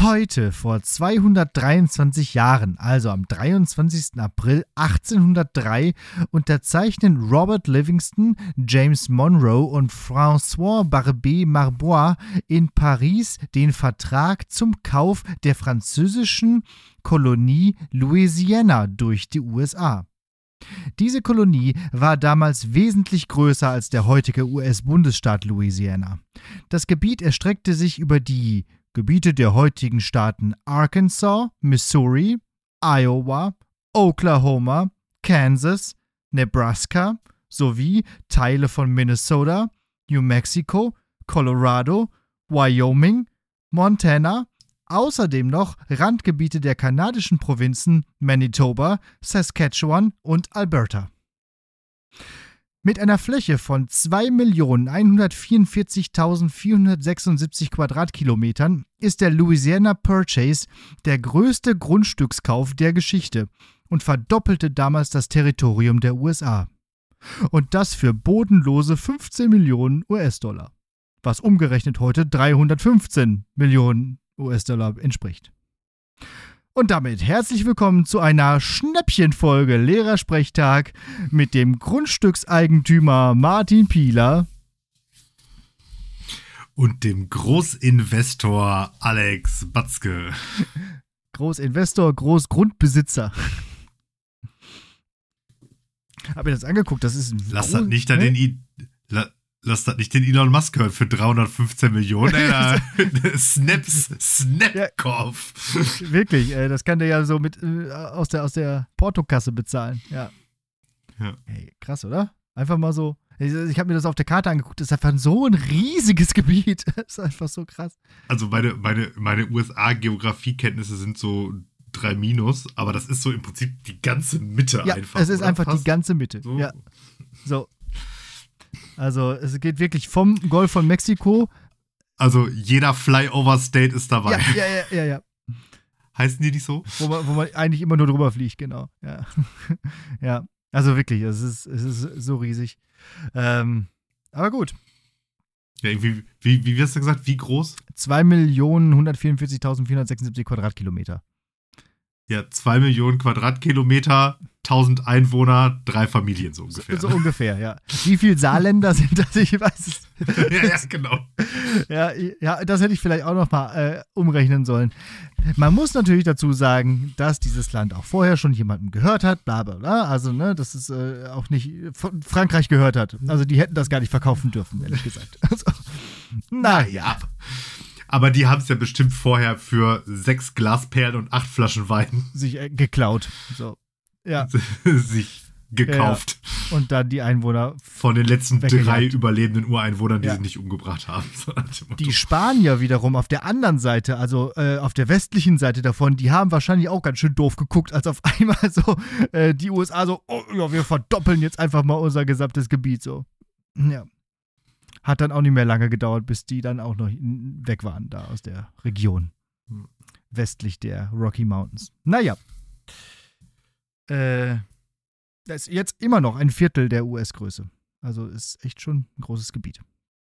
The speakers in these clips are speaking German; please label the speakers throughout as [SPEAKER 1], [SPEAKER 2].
[SPEAKER 1] Heute, vor 223 Jahren, also am 23. April 1803, unterzeichnen Robert Livingston, James Monroe und François Barbé Marbois in Paris den Vertrag zum Kauf der französischen Kolonie Louisiana durch die USA. Diese Kolonie war damals wesentlich größer als der heutige US-Bundesstaat Louisiana. Das Gebiet erstreckte sich über die Gebiete der heutigen Staaten Arkansas, Missouri, Iowa, Oklahoma, Kansas, Nebraska sowie Teile von Minnesota, New Mexico, Colorado, Wyoming, Montana, außerdem noch Randgebiete der kanadischen Provinzen Manitoba, Saskatchewan und Alberta. Mit einer Fläche von 2.144.476 Quadratkilometern ist der Louisiana Purchase der größte Grundstückskauf der Geschichte und verdoppelte damals das Territorium der USA. Und das für bodenlose 15 Millionen US-Dollar, was umgerechnet heute 315 Millionen US-Dollar entspricht. Und damit herzlich willkommen zu einer Schnäppchenfolge Lehrersprechtag mit dem Grundstückseigentümer Martin Pieler
[SPEAKER 2] und dem Großinvestor Alex Batzke.
[SPEAKER 1] Großinvestor, Großgrundbesitzer. Hab mir das angeguckt, das ist ein
[SPEAKER 2] Lass das nicht den Elon Musk hören für 315 Millionen. Snapkauf.
[SPEAKER 1] Ja, wirklich, das kann der ja so mit aus der Portokasse bezahlen. Ja. Hey, krass, oder? Einfach mal so. Ich habe mir das auf der Karte angeguckt. Das ist einfach so ein riesiges Gebiet. Das ist einfach so krass.
[SPEAKER 2] Also meine USA-Geografiekenntnisse sind so 3-, aber das ist so im Prinzip die ganze Mitte einfach.
[SPEAKER 1] Es ist einfach die ganze Mitte. So. Ja. So. Also es geht wirklich vom Golf von Mexiko.
[SPEAKER 2] Also jeder Flyover-State ist dabei.
[SPEAKER 1] Ja.
[SPEAKER 2] Heißen die nicht so?
[SPEAKER 1] Wo man eigentlich immer nur drüber fliegt, genau. Ja, ja. Also wirklich, es ist so riesig. Aber gut.
[SPEAKER 2] Ja, irgendwie, wie hast du gesagt, wie groß?
[SPEAKER 1] 2.144.476 Quadratkilometer.
[SPEAKER 2] Ja, 2 Millionen Quadratkilometer, 1000 Einwohner, 3 Familien so ungefähr.
[SPEAKER 1] So ungefähr, ja. Wie viele Saarländer sind das? Ich weiß es.
[SPEAKER 2] Ja, genau.
[SPEAKER 1] Ja, das hätte ich vielleicht auch noch mal umrechnen sollen. Man muss natürlich dazu sagen, dass dieses Land auch vorher schon jemandem gehört hat, bla bla bla. Also, ne, dass es auch nicht von Frankreich gehört hat. Also, die hätten das gar nicht verkaufen dürfen, ehrlich gesagt. Also,
[SPEAKER 2] naja. Aber die haben es ja bestimmt vorher für 6 Glasperlen und 8 Flaschen Wein
[SPEAKER 1] sich geklaut. So. Ja.
[SPEAKER 2] sich gekauft.
[SPEAKER 1] Ja. Und dann die Einwohner
[SPEAKER 2] von den letzten 3 überlebenden Ureinwohnern, die sie nicht umgebracht haben.
[SPEAKER 1] Die Spanier wiederum auf der anderen Seite, also auf der westlichen Seite davon, die haben wahrscheinlich auch ganz schön doof geguckt, als auf einmal so die USA so, oh ja, wir verdoppeln jetzt einfach mal unser gesamtes Gebiet so. Ja. Hat dann auch nicht mehr lange gedauert, bis die dann auch noch weg waren da aus der Region. Westlich der Rocky Mountains. Naja. Das ist jetzt immer noch ein Viertel der US-Größe. Also ist echt schon ein großes Gebiet.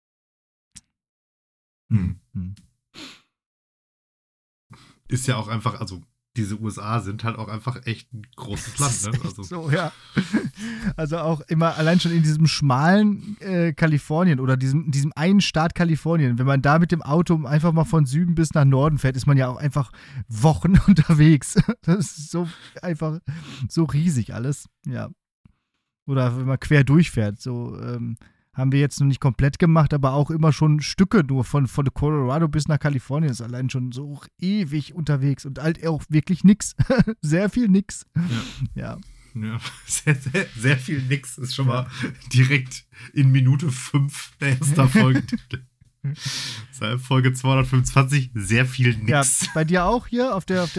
[SPEAKER 2] Ist ja auch einfach, also diese USA sind halt auch einfach echt ein großes Land, ne? Also.
[SPEAKER 1] So, ja. Also auch immer allein schon in diesem schmalen Kalifornien oder diesem einen Staat Kalifornien, wenn man da mit dem Auto einfach mal von Süden bis nach Norden fährt, ist man ja auch einfach Wochen unterwegs. Das ist so einfach so riesig alles, ja. Oder wenn man quer durchfährt, so haben wir jetzt noch nicht komplett gemacht, aber auch immer schon Stücke nur von Colorado bis nach Kalifornien ist allein schon so ewig unterwegs und halt auch wirklich nix. Sehr viel nix. Ja.
[SPEAKER 2] Sehr, sehr, sehr viel nix ist schon mal direkt in Minute 5 der ersten Folgentitel. Folge 225, sehr viel nix.
[SPEAKER 1] Ja, bei dir auch hier auf der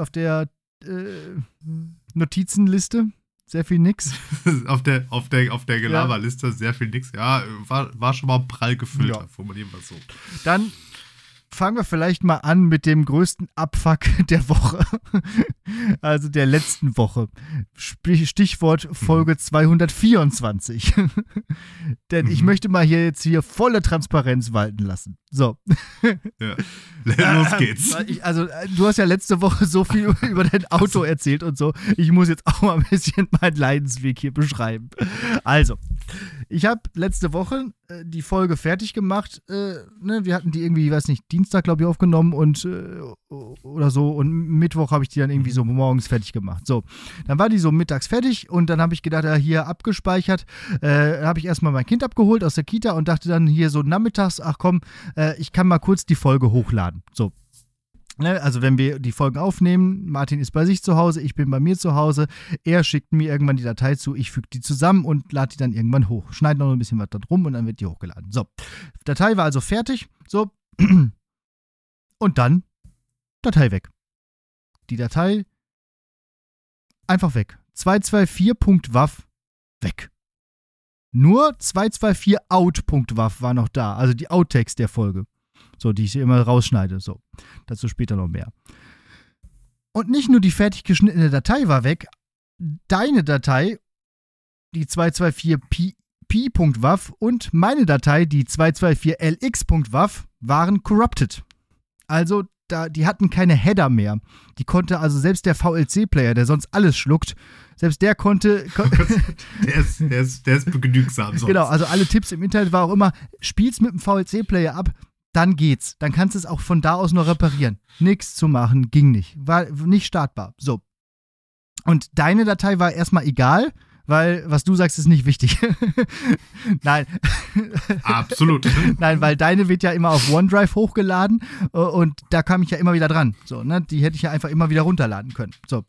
[SPEAKER 1] Notizenliste? Sehr viel nix.
[SPEAKER 2] auf der Gelaberliste sehr viel nix. Ja, war schon mal prall gefüllt, formulieren wir es so.
[SPEAKER 1] Dann fangen wir vielleicht mal an mit dem größten Abfuck der Woche. Also der letzten Woche. Stichwort Folge 224. Denn ich möchte mal hier volle Transparenz walten lassen. So.
[SPEAKER 2] Ja. Los geht's.
[SPEAKER 1] Du hast ja letzte Woche so viel über dein Auto erzählt und so. Ich muss jetzt auch mal ein bisschen meinen Leidensweg hier beschreiben. Also, ich habe letzte Woche die Folge fertig gemacht. Wir hatten die irgendwie, weiß nicht, Dienstag, glaube ich, aufgenommen und oder so. Und Mittwoch habe ich die dann irgendwie so morgens fertig gemacht. So, dann war die so mittags fertig und dann habe ich gedacht, hier abgespeichert. Habe ich erstmal mein Kind abgeholt aus der Kita und dachte dann hier so nachmittags, ach komm, ich kann mal kurz die Folge hochladen. So. Also wenn wir die Folgen aufnehmen, Martin ist bei sich zu Hause, ich bin bei mir zu Hause, er schickt mir irgendwann die Datei zu, ich füge die zusammen und lade die dann irgendwann hoch. Schneide noch ein bisschen was da drum und dann wird die hochgeladen. So, Datei war also fertig, so, und dann Datei weg. Die Datei einfach weg. 224.wav weg. Nur 224out.wav war noch da, also die Outtakes der Folge. So, die ich immer rausschneide. So, dazu später noch mehr. Und nicht nur die fertig geschnittene Datei war weg, deine Datei, die 224p.wav und meine Datei, die 224lx.wav, waren corrupted. Also, die hatten keine Header mehr. Die konnte also selbst der VLC-Player, der sonst alles schluckt, selbst der konnte.
[SPEAKER 2] Der ist genügsam. Sonst.
[SPEAKER 1] Genau, also alle Tipps im Internet war auch immer, spiel's mit dem VLC-Player ab, dann geht's. Dann kannst du es auch von da aus noch reparieren. Nichts zu machen, ging nicht. War nicht startbar. So. Und deine Datei war erstmal egal, weil was du sagst, ist nicht wichtig. Nein.
[SPEAKER 2] Absolut.
[SPEAKER 1] Nein, weil deine wird ja immer auf OneDrive hochgeladen und da kam ich ja immer wieder dran. So, ne? Die hätte ich ja einfach immer wieder runterladen können. So.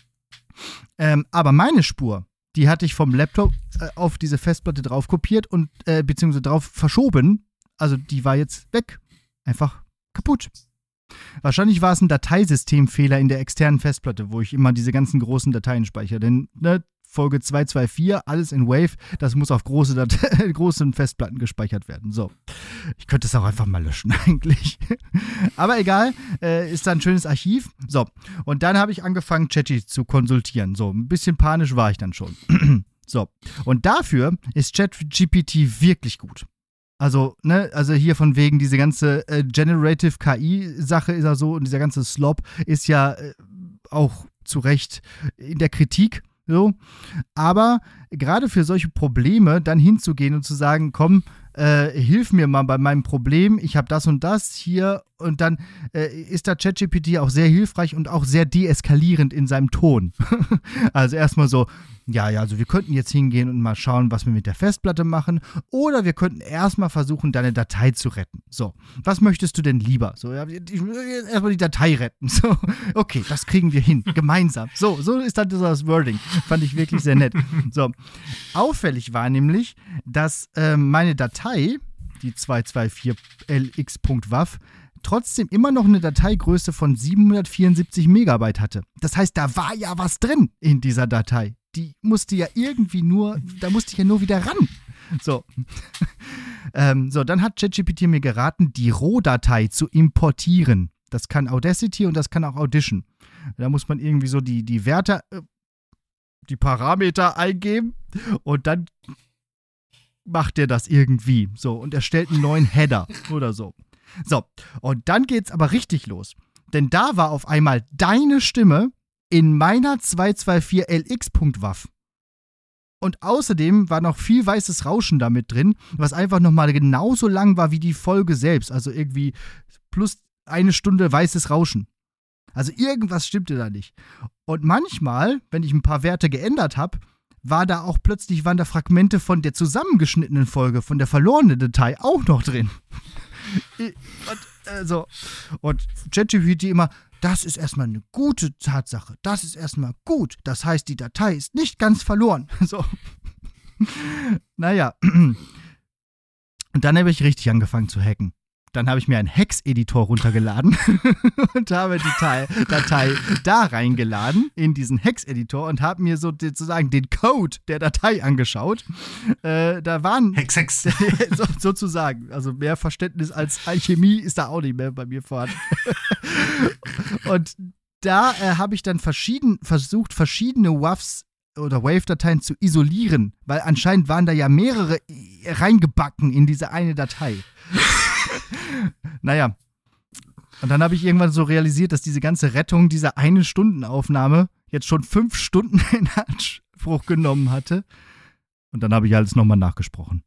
[SPEAKER 1] Aber meine Spur, die hatte ich vom Laptop auf diese Festplatte drauf kopiert und beziehungsweise drauf verschoben. Also die war jetzt weg. Einfach kaputt. Wahrscheinlich war es ein Dateisystemfehler in der externen Festplatte, wo ich immer diese ganzen großen Dateien speichere. Denn Folge 224, alles in Wave, das muss auf großen Festplatten gespeichert werden. So. Ich könnte es auch einfach mal löschen eigentlich. Aber egal, ist da ein schönes Archiv. So. Und dann habe ich angefangen, Chatty zu konsultieren. So, ein bisschen panisch war ich dann schon. So. Und dafür ist ChatGPT wirklich gut. Also, also hier von wegen diese ganze Generative KI-Sache ist ja so und dieser ganze Slop ist ja auch zu Recht in der Kritik. So. Aber gerade für solche Probleme dann hinzugehen und zu sagen, komm, hilf mir mal bei meinem Problem, ich habe das und das hier und dann ist da ChatGPT auch sehr hilfreich und auch sehr deeskalierend in seinem Ton. Also erstmal so, ja, also wir könnten jetzt hingehen und mal schauen, was wir mit der Festplatte machen oder wir könnten erstmal versuchen, deine Datei zu retten. So, was möchtest du denn lieber? So, ja, ich will erstmal die Datei retten. So, okay, das kriegen wir hin, gemeinsam. So ist dann das Wording. Fand ich wirklich sehr nett. So, auffällig war nämlich, dass meine Datei, die 224lx.wav, trotzdem immer noch eine Dateigröße von 774 Megabyte hatte. Das heißt, da war ja was drin in dieser Datei. Die musste ja irgendwie da musste ich ja nur wieder ran. So. So, dann hat ChatGPT mir geraten, die Rohdatei zu importieren. Das kann Audacity und das kann auch Audition. Da muss man irgendwie so die Werte, die Parameter eingeben und dann macht der das irgendwie. So, und erstellt einen neuen Header oder so. So, und dann geht's aber richtig los. Denn da war auf einmal deine Stimme in meiner 224lx.wav. Und außerdem war noch viel weißes Rauschen damit drin, was einfach nochmal genauso lang war wie die Folge selbst. Also irgendwie plus 1 Stunde weißes Rauschen. Also irgendwas stimmte da nicht. Und manchmal, wenn ich ein paar Werte geändert habe, waren da Fragmente von der zusammengeschnittenen Folge, von der verlorenen Datei auch noch drin. Und ChatGPT immer, das ist erstmal eine gute Tatsache. Das ist erstmal gut. Das heißt, die Datei ist nicht ganz verloren. So. Naja. Und dann habe ich richtig angefangen zu hacken. Dann habe ich mir einen Hex-Editor runtergeladen und habe die Datei da reingeladen in diesen Hex-Editor und habe mir sozusagen den Code der Datei angeschaut. Da waren
[SPEAKER 2] Hex.
[SPEAKER 1] sozusagen, also mehr Verständnis als Alchemie ist da auch nicht mehr bei mir vorhanden. Und da habe ich dann versucht, verschiedene WAVs oder Wave-Dateien zu isolieren, weil anscheinend waren da ja mehrere reingebacken in diese eine Datei. Naja. Und dann habe ich irgendwann so realisiert, dass diese ganze Rettung dieser 1-Stunden-Aufnahme jetzt schon 5 Stunden in Anspruch genommen hatte. Und dann habe ich alles nochmal nachgesprochen.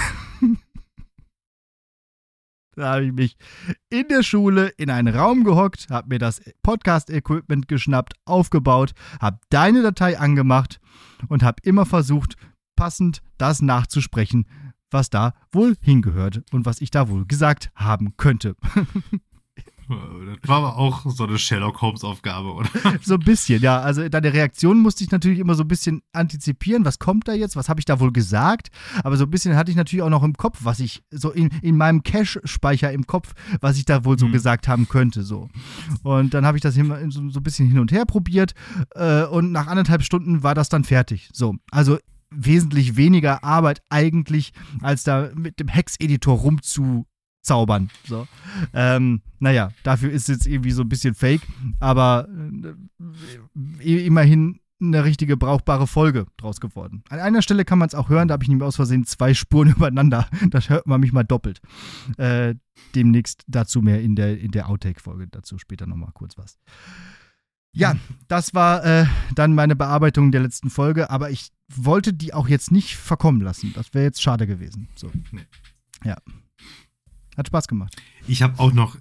[SPEAKER 1] Da habe ich mich in der Schule in einen Raum gehockt, habe mir das Podcast-Equipment geschnappt, aufgebaut, habe deine Datei angemacht und habe immer versucht, passend das nachzusprechen, was da wohl hingehört und was ich da wohl gesagt haben könnte.
[SPEAKER 2] Das war aber auch so eine Sherlock-Holmes-Aufgabe, oder?
[SPEAKER 1] So ein bisschen, ja. Also deine Reaktion musste ich natürlich immer so ein bisschen antizipieren. Was kommt da jetzt? Was habe ich da wohl gesagt? Aber so ein bisschen hatte ich natürlich auch noch im Kopf, was ich so in meinem Cache-Speicher im Kopf, was ich da wohl so gesagt haben könnte. So. Und dann habe ich das so ein bisschen hin und her probiert und nach 1,5 Stunden war das dann fertig. So, also wesentlich weniger Arbeit eigentlich, als da mit dem Hex-Editor rumzuzaubern. So. Naja, dafür ist es jetzt irgendwie so ein bisschen fake, aber immerhin eine richtige brauchbare Folge draus geworden. An einer Stelle kann man es auch hören, da habe ich nämlich aus Versehen 2 Spuren übereinander. Das hört man mich mal doppelt. Demnächst dazu mehr in der Outtake-Folge, dazu später nochmal kurz was. Ja, das war dann meine Bearbeitung der letzten Folge, aber ich wollte die auch jetzt nicht verkommen lassen. Das wäre jetzt schade gewesen. So. Nee. Ja. Hat Spaß gemacht.
[SPEAKER 2] Ich habe auch noch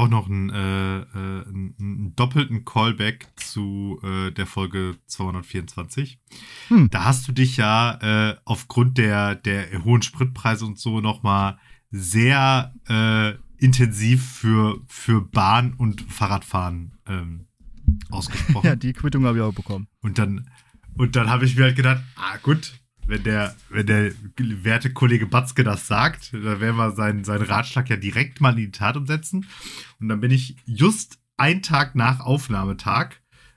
[SPEAKER 2] einen doppelten Callback zu der Folge 224. Da hast du dich ja aufgrund der hohen Spritpreise und so nochmal sehr intensiv für Bahn und Fahrradfahren ausgesprochen.
[SPEAKER 1] Ja, die Quittung habe ich auch bekommen.
[SPEAKER 2] Und dann habe ich mir halt gedacht, gut, wenn der werte Kollege Batzke das sagt, dann werden wir seinen Ratschlag ja direkt mal in die Tat umsetzen. Und dann bin ich just einen Tag nach Aufnahmetag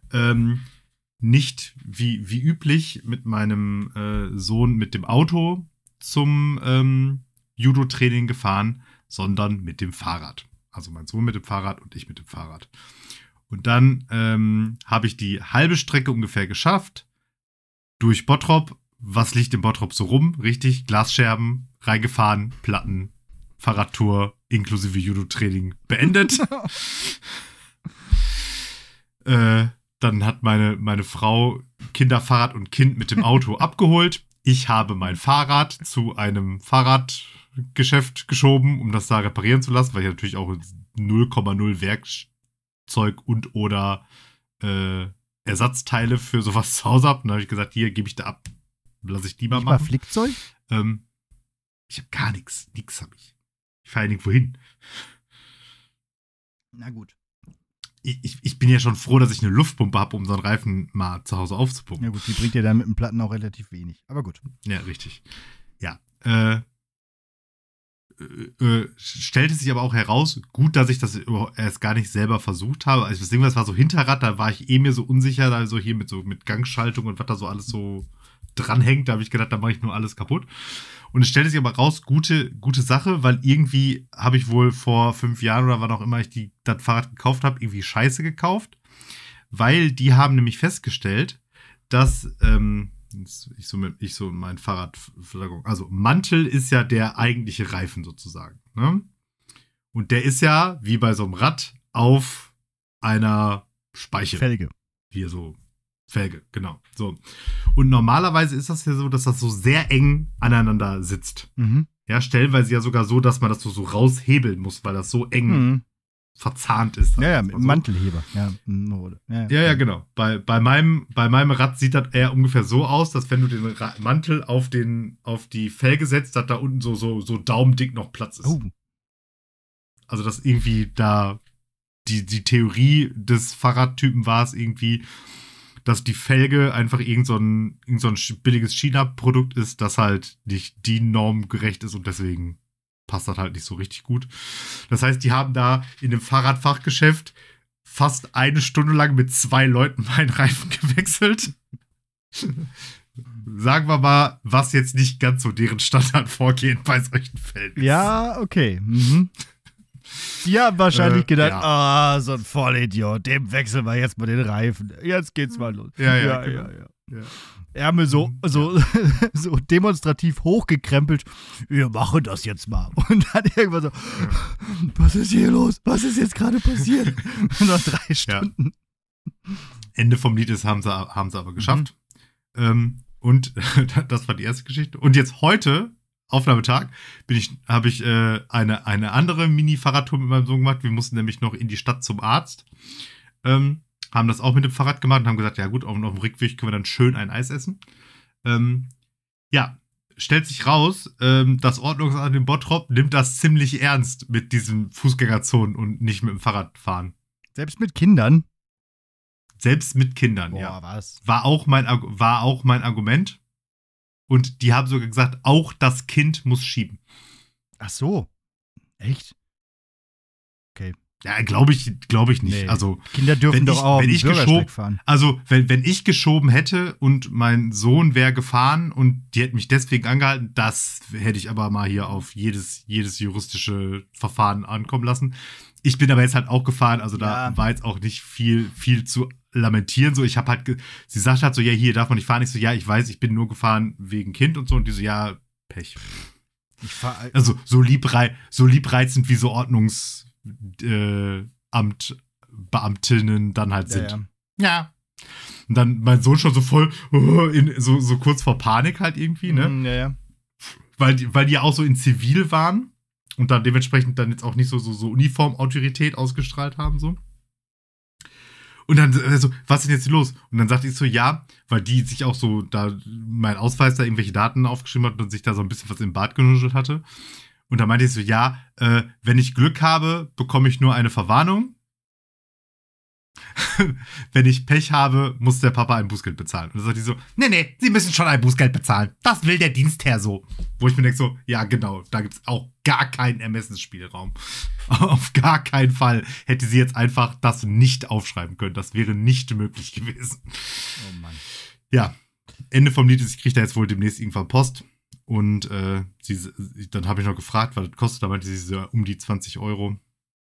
[SPEAKER 2] nicht wie üblich mit meinem Sohn mit dem Auto zum Judo-Training gefahren, sondern mit dem Fahrrad. Also mein Sohn mit dem Fahrrad und ich mit dem Fahrrad. Und dann habe ich die halbe Strecke ungefähr geschafft. Durch Bottrop. Was liegt im Bottrop so rum? Richtig, Glasscherben, reingefahren, Platten, Fahrradtour inklusive Judo-Training beendet. Dann hat meine Frau Kinderfahrrad und Kind mit dem Auto abgeholt. Ich habe mein Fahrrad zu einem Fahrradgeschäft geschoben, um das da reparieren zu lassen, weil ich natürlich auch 0,0 Werkzeug und oder Ersatzteile für sowas zu Hause habe. Und dann habe ich gesagt, hier gebe ich da ab. Lasse ich die mal machen.
[SPEAKER 1] Flickzeug?
[SPEAKER 2] Ich habe gar nichts. Nix habe ich. Ich fahre ja nirgendwo hin.
[SPEAKER 1] Na gut.
[SPEAKER 2] Ich bin ja schon froh, dass ich eine Luftpumpe habe, um so einen Reifen mal zu Hause aufzupumpen.
[SPEAKER 1] Ja gut, die bringt dir dann mit dem Platten auch relativ wenig. Aber gut.
[SPEAKER 2] Ja, richtig. Ja. Stellte sich aber auch heraus, gut, dass ich das erst gar nicht selber versucht habe. Also das war so Hinterrad, da war ich mir so unsicher, also hier mit Gangschaltung und was da so alles so dranhängt, da habe ich gedacht, da mache ich nur alles kaputt. Und es stellte sich aber raus, gute Sache, weil irgendwie habe ich wohl vor 5 Jahren oder wann auch immer ich das Fahrrad gekauft habe, irgendwie Scheiße gekauft, weil die haben nämlich festgestellt, dass ich so mein Fahrrad, also Mantel ist ja der eigentliche Reifen sozusagen, ne? Und der ist ja, wie bei so einem Rad, auf einer Speiche.
[SPEAKER 1] Felge.
[SPEAKER 2] Hier so Felge, genau. So. Und normalerweise ist das ja so, dass das so sehr eng aneinander sitzt.
[SPEAKER 1] Mhm.
[SPEAKER 2] Ja, stellenweise ja sogar so, dass man das so raushebeln muss, weil das so eng verzahnt ist.
[SPEAKER 1] Ja, mit
[SPEAKER 2] so.
[SPEAKER 1] Mantelheber.
[SPEAKER 2] Ja, genau. Bei meinem Rad sieht das eher ungefähr so aus, dass wenn du den Mantel auf die Felge setzt, dass da unten so daumendick noch Platz ist.
[SPEAKER 1] Oh.
[SPEAKER 2] Also, dass irgendwie da die Theorie des Fahrradtypen war es irgendwie, dass die Felge einfach irgend so ein billiges China-Produkt ist, das halt nicht DIN-Norm gerecht ist und deswegen passt das halt nicht so richtig gut. Das heißt, die haben da in dem Fahrradfachgeschäft fast 1 Stunde lang mit 2 Leuten meinen Reifen gewechselt. Sagen wir mal, was jetzt nicht ganz so deren Standardvorgehen bei solchen Fällen ist.
[SPEAKER 1] Ja, okay. Mhm. Die haben wahrscheinlich gedacht, so ein Vollidiot, dem wechseln wir jetzt mal den Reifen. Jetzt geht's mal los.
[SPEAKER 2] Ja.
[SPEAKER 1] Ärmel so demonstrativ hochgekrempelt. Wir machen das jetzt mal. Und dann irgendwann so, was ist hier los? Was ist jetzt gerade passiert? Noch 3 Stunden.
[SPEAKER 2] Ja. Ende vom Lied ist, haben sie aber geschafft. Und das war die erste Geschichte. Und jetzt heute, Aufnahmetag, habe ich eine andere Mini-Fahrradtour mit meinem Sohn gemacht. Wir mussten nämlich noch in die Stadt zum Arzt. Haben das auch mit dem Fahrrad gemacht und haben gesagt, ja gut, auf dem Rückweg können wir dann schön ein Eis essen. Ja, stellt sich raus, das Ordnungsamt in Bottrop nimmt das ziemlich ernst mit diesen Fußgängerzonen und nicht mit dem Fahrrad fahren.
[SPEAKER 1] Selbst mit Kindern?
[SPEAKER 2] Selbst mit Kindern,
[SPEAKER 1] boah,
[SPEAKER 2] ja.
[SPEAKER 1] Was?
[SPEAKER 2] War auch mein Argument. Und die haben sogar gesagt, auch das Kind muss schieben.
[SPEAKER 1] Ach so. Echt? Okay.
[SPEAKER 2] Ja, glaube ich nicht.
[SPEAKER 1] Nee.
[SPEAKER 2] Also,
[SPEAKER 1] Kinder dürfen doch auch
[SPEAKER 2] wenn ich
[SPEAKER 1] Bürgersteig fahren.
[SPEAKER 2] Also, wenn ich geschoben hätte und mein Sohn wäre gefahren und die hätten mich deswegen angehalten, das hätte ich aber mal hier auf jedes juristische Verfahren ankommen lassen. Ich bin aber jetzt halt auch gefahren, also da war jetzt auch nicht viel zu lamentieren. So, ich habe halt, sie sagt halt so, ja, hier darf man nicht fahren. Ich so, ja, ich weiß, ich bin nur gefahren wegen Kind und so. Und die so, ja, Pech. Also so liebreizend wie so Beamtinnen dann halt sind. Ja. Und dann mein Sohn schon so voll, so kurz vor Panik halt irgendwie, ne?
[SPEAKER 1] Ja.
[SPEAKER 2] Weil die ja auch so in Zivil waren und dann dementsprechend dann jetzt auch nicht so Uniformautorität ausgestrahlt haben, so. Und dann so, was ist denn jetzt los? Und dann sagte ich so, ja, weil die sich auch so da, mein Ausweis da irgendwelche Daten aufgeschrieben hat und sich da so ein bisschen was im Bad genuschelt hatte. Und da meinte ich so, ja, wenn ich Glück habe, bekomme ich nur eine Verwarnung. Wenn ich Pech habe, muss der Papa ein Bußgeld bezahlen. Und dann sagt die so, nee, Sie müssen schon ein Bußgeld bezahlen. Das will der Dienstherr so. Wo ich mir denke so, ja genau, da gibt es auch gar keinen Ermessensspielraum. Auf gar keinen Fall hätte sie jetzt einfach das nicht aufschreiben können. Das wäre nicht möglich gewesen.
[SPEAKER 1] Oh Mann.
[SPEAKER 2] Ja, Ende vom Lied ist, ich kriege da jetzt wohl demnächst irgendwann Post. Und dann habe ich noch gefragt, was das kostet. Da meinte sie so um die 20 €.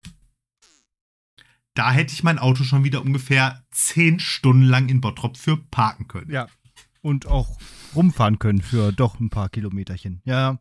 [SPEAKER 2] Da hätte ich mein Auto schon wieder ungefähr 10 Stunden lang in Bottrop für parken können.
[SPEAKER 1] Ja. Und auch rumfahren können für doch ein paar Kilometerchen. Ja.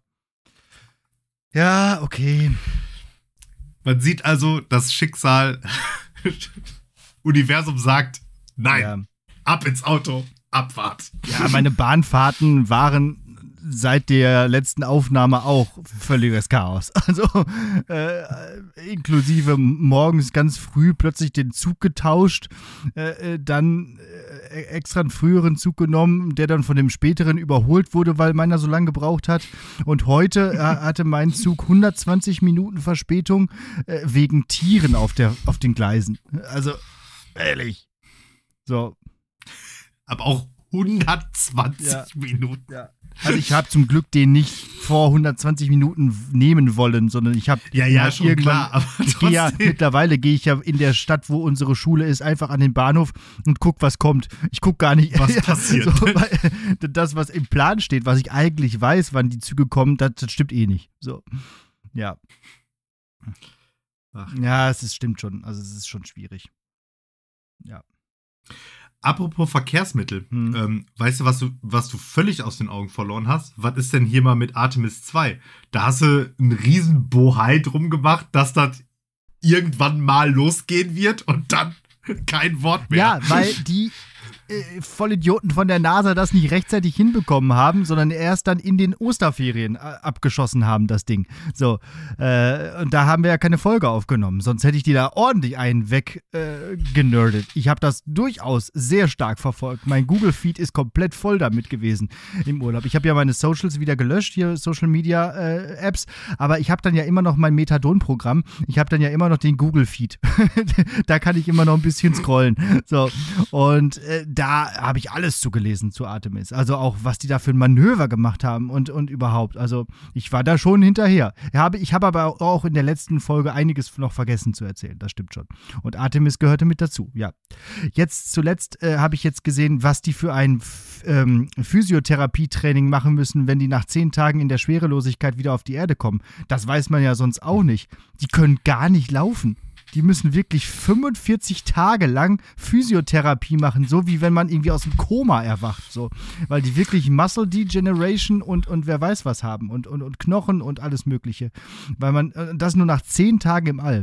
[SPEAKER 1] Ja, okay.
[SPEAKER 2] Man sieht also, das Schicksal, Universum sagt, nein, ab ins Auto, Abfahrt.
[SPEAKER 1] Ja, meine Bahnfahrten waren seit der letzten Aufnahme auch völliges Chaos. Also inklusive morgens ganz früh plötzlich den Zug getauscht, dann extra einen früheren Zug genommen, der dann von dem späteren überholt wurde, weil meiner so lange gebraucht hat. Und heute hatte mein Zug 120 Minuten Verspätung wegen Tieren auf den Gleisen. Also ehrlich. So.
[SPEAKER 2] Aber auch 120 Minuten.
[SPEAKER 1] Ja. Also ich habe zum Glück den nicht vor 120 Minuten nehmen wollen, sondern ich habe
[SPEAKER 2] schon irgendwann, klar, aber
[SPEAKER 1] mittlerweile gehe ich ja in der Stadt, wo unsere Schule ist, einfach an den Bahnhof und guck, was kommt. Ich guck gar nicht,
[SPEAKER 2] was passiert.
[SPEAKER 1] So, das, was im Plan steht, was ich eigentlich weiß, wann die Züge kommen, das stimmt eh nicht. So, ja.
[SPEAKER 2] Ach.
[SPEAKER 1] Ja, stimmt schon. Also es ist schon schwierig. Ja.
[SPEAKER 2] Apropos Verkehrsmittel, weißt du, was du völlig aus den Augen verloren hast? Was ist denn hier mal mit Artemis 2? Da hast du einen riesen Bohai drum gemacht, dass das irgendwann mal losgehen wird und dann kein Wort mehr.
[SPEAKER 1] Ja, weil die Vollidioten von der NASA das nicht rechtzeitig hinbekommen haben, sondern erst dann in den Osterferien abgeschossen haben, das Ding. So, und da haben wir ja keine Folge aufgenommen, sonst hätte ich die da ordentlich einen weggenerdet. Ich habe das durchaus sehr stark verfolgt. Mein Google-Feed ist komplett voll damit gewesen im Urlaub. Ich habe ja meine Socials wieder gelöscht, hier Social-Media-Apps, aber ich habe dann ja immer noch mein Methadon-Programm. Ich habe dann ja immer noch den Google-Feed. Da kann ich immer noch ein bisschen scrollen. So, und da habe ich alles zugelesen zu Artemis. Also auch, was die da für ein Manöver gemacht haben und überhaupt. Also ich war da schon hinterher. Ich habe aber auch in der letzten Folge einiges noch vergessen zu erzählen. Das stimmt schon. Und Artemis gehörte mit dazu, ja. Jetzt zuletzt habe ich jetzt gesehen, was die für ein Physiotherapietraining machen müssen, wenn die nach 10 Tagen in der Schwerelosigkeit wieder auf die Erde kommen. Das weiß man ja sonst auch nicht. Die können gar nicht laufen. die müssen wirklich 45 Tage lang Physiotherapie machen, so wie wenn man irgendwie aus dem Koma erwacht, so. Weil die wirklich Muscle Degeneration und wer weiß was haben und Knochen und alles Mögliche. Weil man, das nur nach 10 Tagen im All.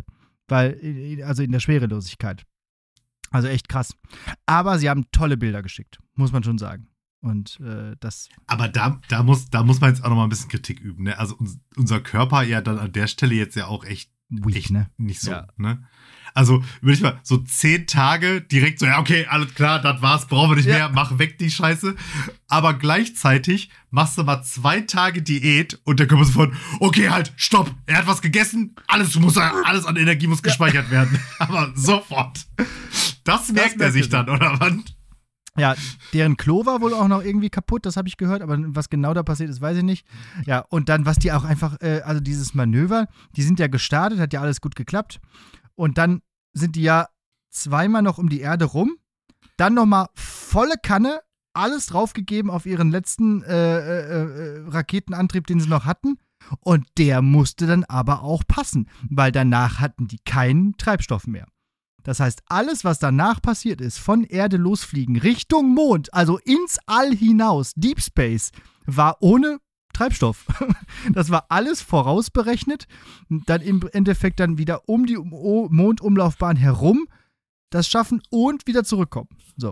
[SPEAKER 1] Also in der Schwerelosigkeit. Also echt krass. Aber sie haben tolle Bilder geschickt, muss man schon sagen. Und das.
[SPEAKER 2] Aber da muss man jetzt auch noch mal ein bisschen Kritik üben, ne? Also unser Körper ja dann an der Stelle jetzt ja auch echt
[SPEAKER 1] weak, ne?
[SPEAKER 2] Nicht so,
[SPEAKER 1] ja.
[SPEAKER 2] Ne? Also, würde ich mal, so 10 Tage direkt so, ja, okay, alles klar, das war's, brauchen wir nicht mehr, mach weg die Scheiße. Aber gleichzeitig machst du mal 2 Tage Diät und dann kommt man sofort, okay, halt, stopp, er hat was gegessen, alles an Energie muss gespeichert werden. Aber sofort. Das merkt er sich dann, oder was?
[SPEAKER 1] Ja, deren Klo war wohl auch noch irgendwie kaputt, das habe ich gehört, aber was genau da passiert ist, weiß ich nicht. Ja, und dann, was die auch einfach, also dieses Manöver, die sind ja gestartet, hat ja alles gut geklappt. Und dann sind die ja zweimal noch um die Erde rum, dann nochmal volle Kanne, alles draufgegeben auf ihren letzten Raketenantrieb, den sie noch hatten. Und der musste dann aber auch passen, weil danach hatten die keinen Treibstoff mehr. Das heißt, alles, was danach passiert ist, von Erde losfliegen, Richtung Mond, also ins All hinaus, Deep Space, war ohne Treibstoff. Das war alles vorausberechnet, dann im Endeffekt dann wieder um die Mondumlaufbahn herum das schaffen und wieder zurückkommen. So.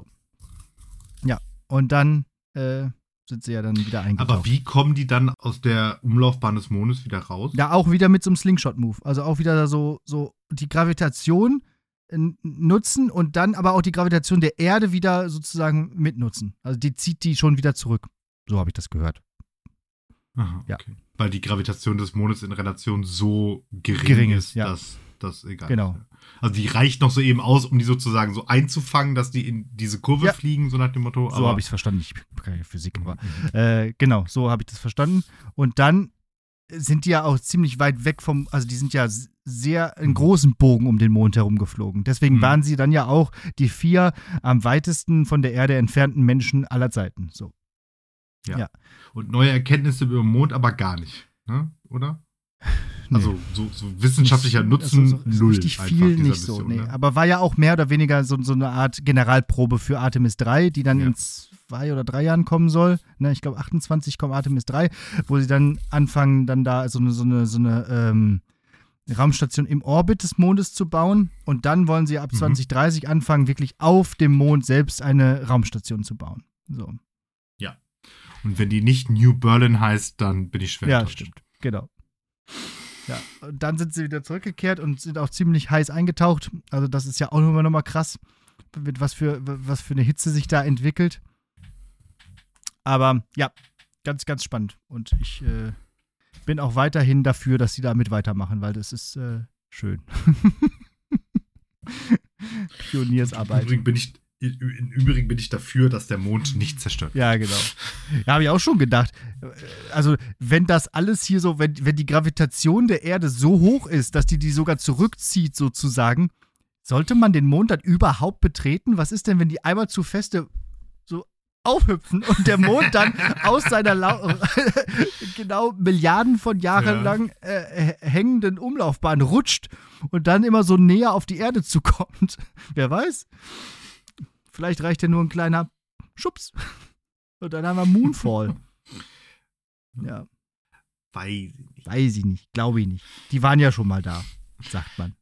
[SPEAKER 1] Ja, und dann sind sie ja dann wieder eingetaucht.
[SPEAKER 2] Aber wie kommen die dann aus der Umlaufbahn des Mondes wieder raus?
[SPEAKER 1] Ja, auch wieder mit so einem Slingshot-Move. Also auch wieder so die Gravitation nutzen und dann aber auch die Gravitation der Erde wieder sozusagen mitnutzen. Also die zieht die schon wieder zurück. So habe ich das gehört.
[SPEAKER 2] Aha, okay.
[SPEAKER 1] Ja.
[SPEAKER 2] Weil die Gravitation des Mondes in Relation so gering ist,
[SPEAKER 1] ja.
[SPEAKER 2] dass das egal
[SPEAKER 1] genau.
[SPEAKER 2] ist. Also die reicht noch so eben aus, um die sozusagen so einzufangen, dass die in diese Kurve fliegen, so nach dem Motto.
[SPEAKER 1] So habe ich es verstanden. Ich bin keine Physik, aber genau, so habe ich das verstanden. Und dann sind die ja auch ziemlich weit weg also die sind ja sehr einen großen Bogen um den Mond herum geflogen. Deswegen waren sie dann ja auch die 4 am weitesten von der Erde entfernten Menschen aller Zeiten. So.
[SPEAKER 2] Ja. Und neue Erkenntnisse über den Mond aber gar nicht, ne? Oder? Nee. Also so wissenschaftlicher Nutzen
[SPEAKER 1] so
[SPEAKER 2] null.
[SPEAKER 1] Richtig viel nicht so,
[SPEAKER 2] Mission,
[SPEAKER 1] nee.
[SPEAKER 2] Ne?
[SPEAKER 1] Aber war ja auch mehr oder weniger so eine Art Generalprobe für Artemis 3, die dann in 2 oder 3 Jahren kommen soll. Ne, ich glaube 28 kommt Artemis 3, wo sie dann anfangen, dann da so eine Raumstation im Orbit des Mondes zu bauen. Und dann wollen sie ab 2030 anfangen, wirklich auf dem Mond selbst eine Raumstation zu bauen. So.
[SPEAKER 2] Ja. Und wenn die nicht New Berlin heißt, dann bin ich schwer enttäuscht.
[SPEAKER 1] Ja, stimmt. Genau. Ja, und dann sind sie wieder zurückgekehrt und sind auch ziemlich heiß eingetaucht. Also das ist ja auch noch mal krass, was für eine Hitze sich da entwickelt. Aber ja, ganz, ganz spannend. Und ich bin auch weiterhin dafür, dass sie damit weitermachen, weil das ist schön. Pioniersarbeit.
[SPEAKER 2] Im Übrigen bin ich dafür, dass der Mond nicht zerstört wird.
[SPEAKER 1] Ja, genau. Ja, habe ich auch schon gedacht. Also, wenn das alles hier so, wenn die Gravitation der Erde so hoch ist, dass die sogar zurückzieht, sozusagen, sollte man den Mond dann überhaupt betreten? Was ist denn, wenn die einmal zu feste so aufhüpfen und der Mond dann aus seiner genau Milliarden von Jahren lang hängenden Umlaufbahn rutscht und dann immer so näher auf die Erde zukommt? Wer weiß? Vielleicht reicht ja nur ein kleiner Schubs. Und dann haben wir Moonfall. Ja. Weiß ich nicht. Glaube ich nicht. Die waren ja schon mal da, sagt man.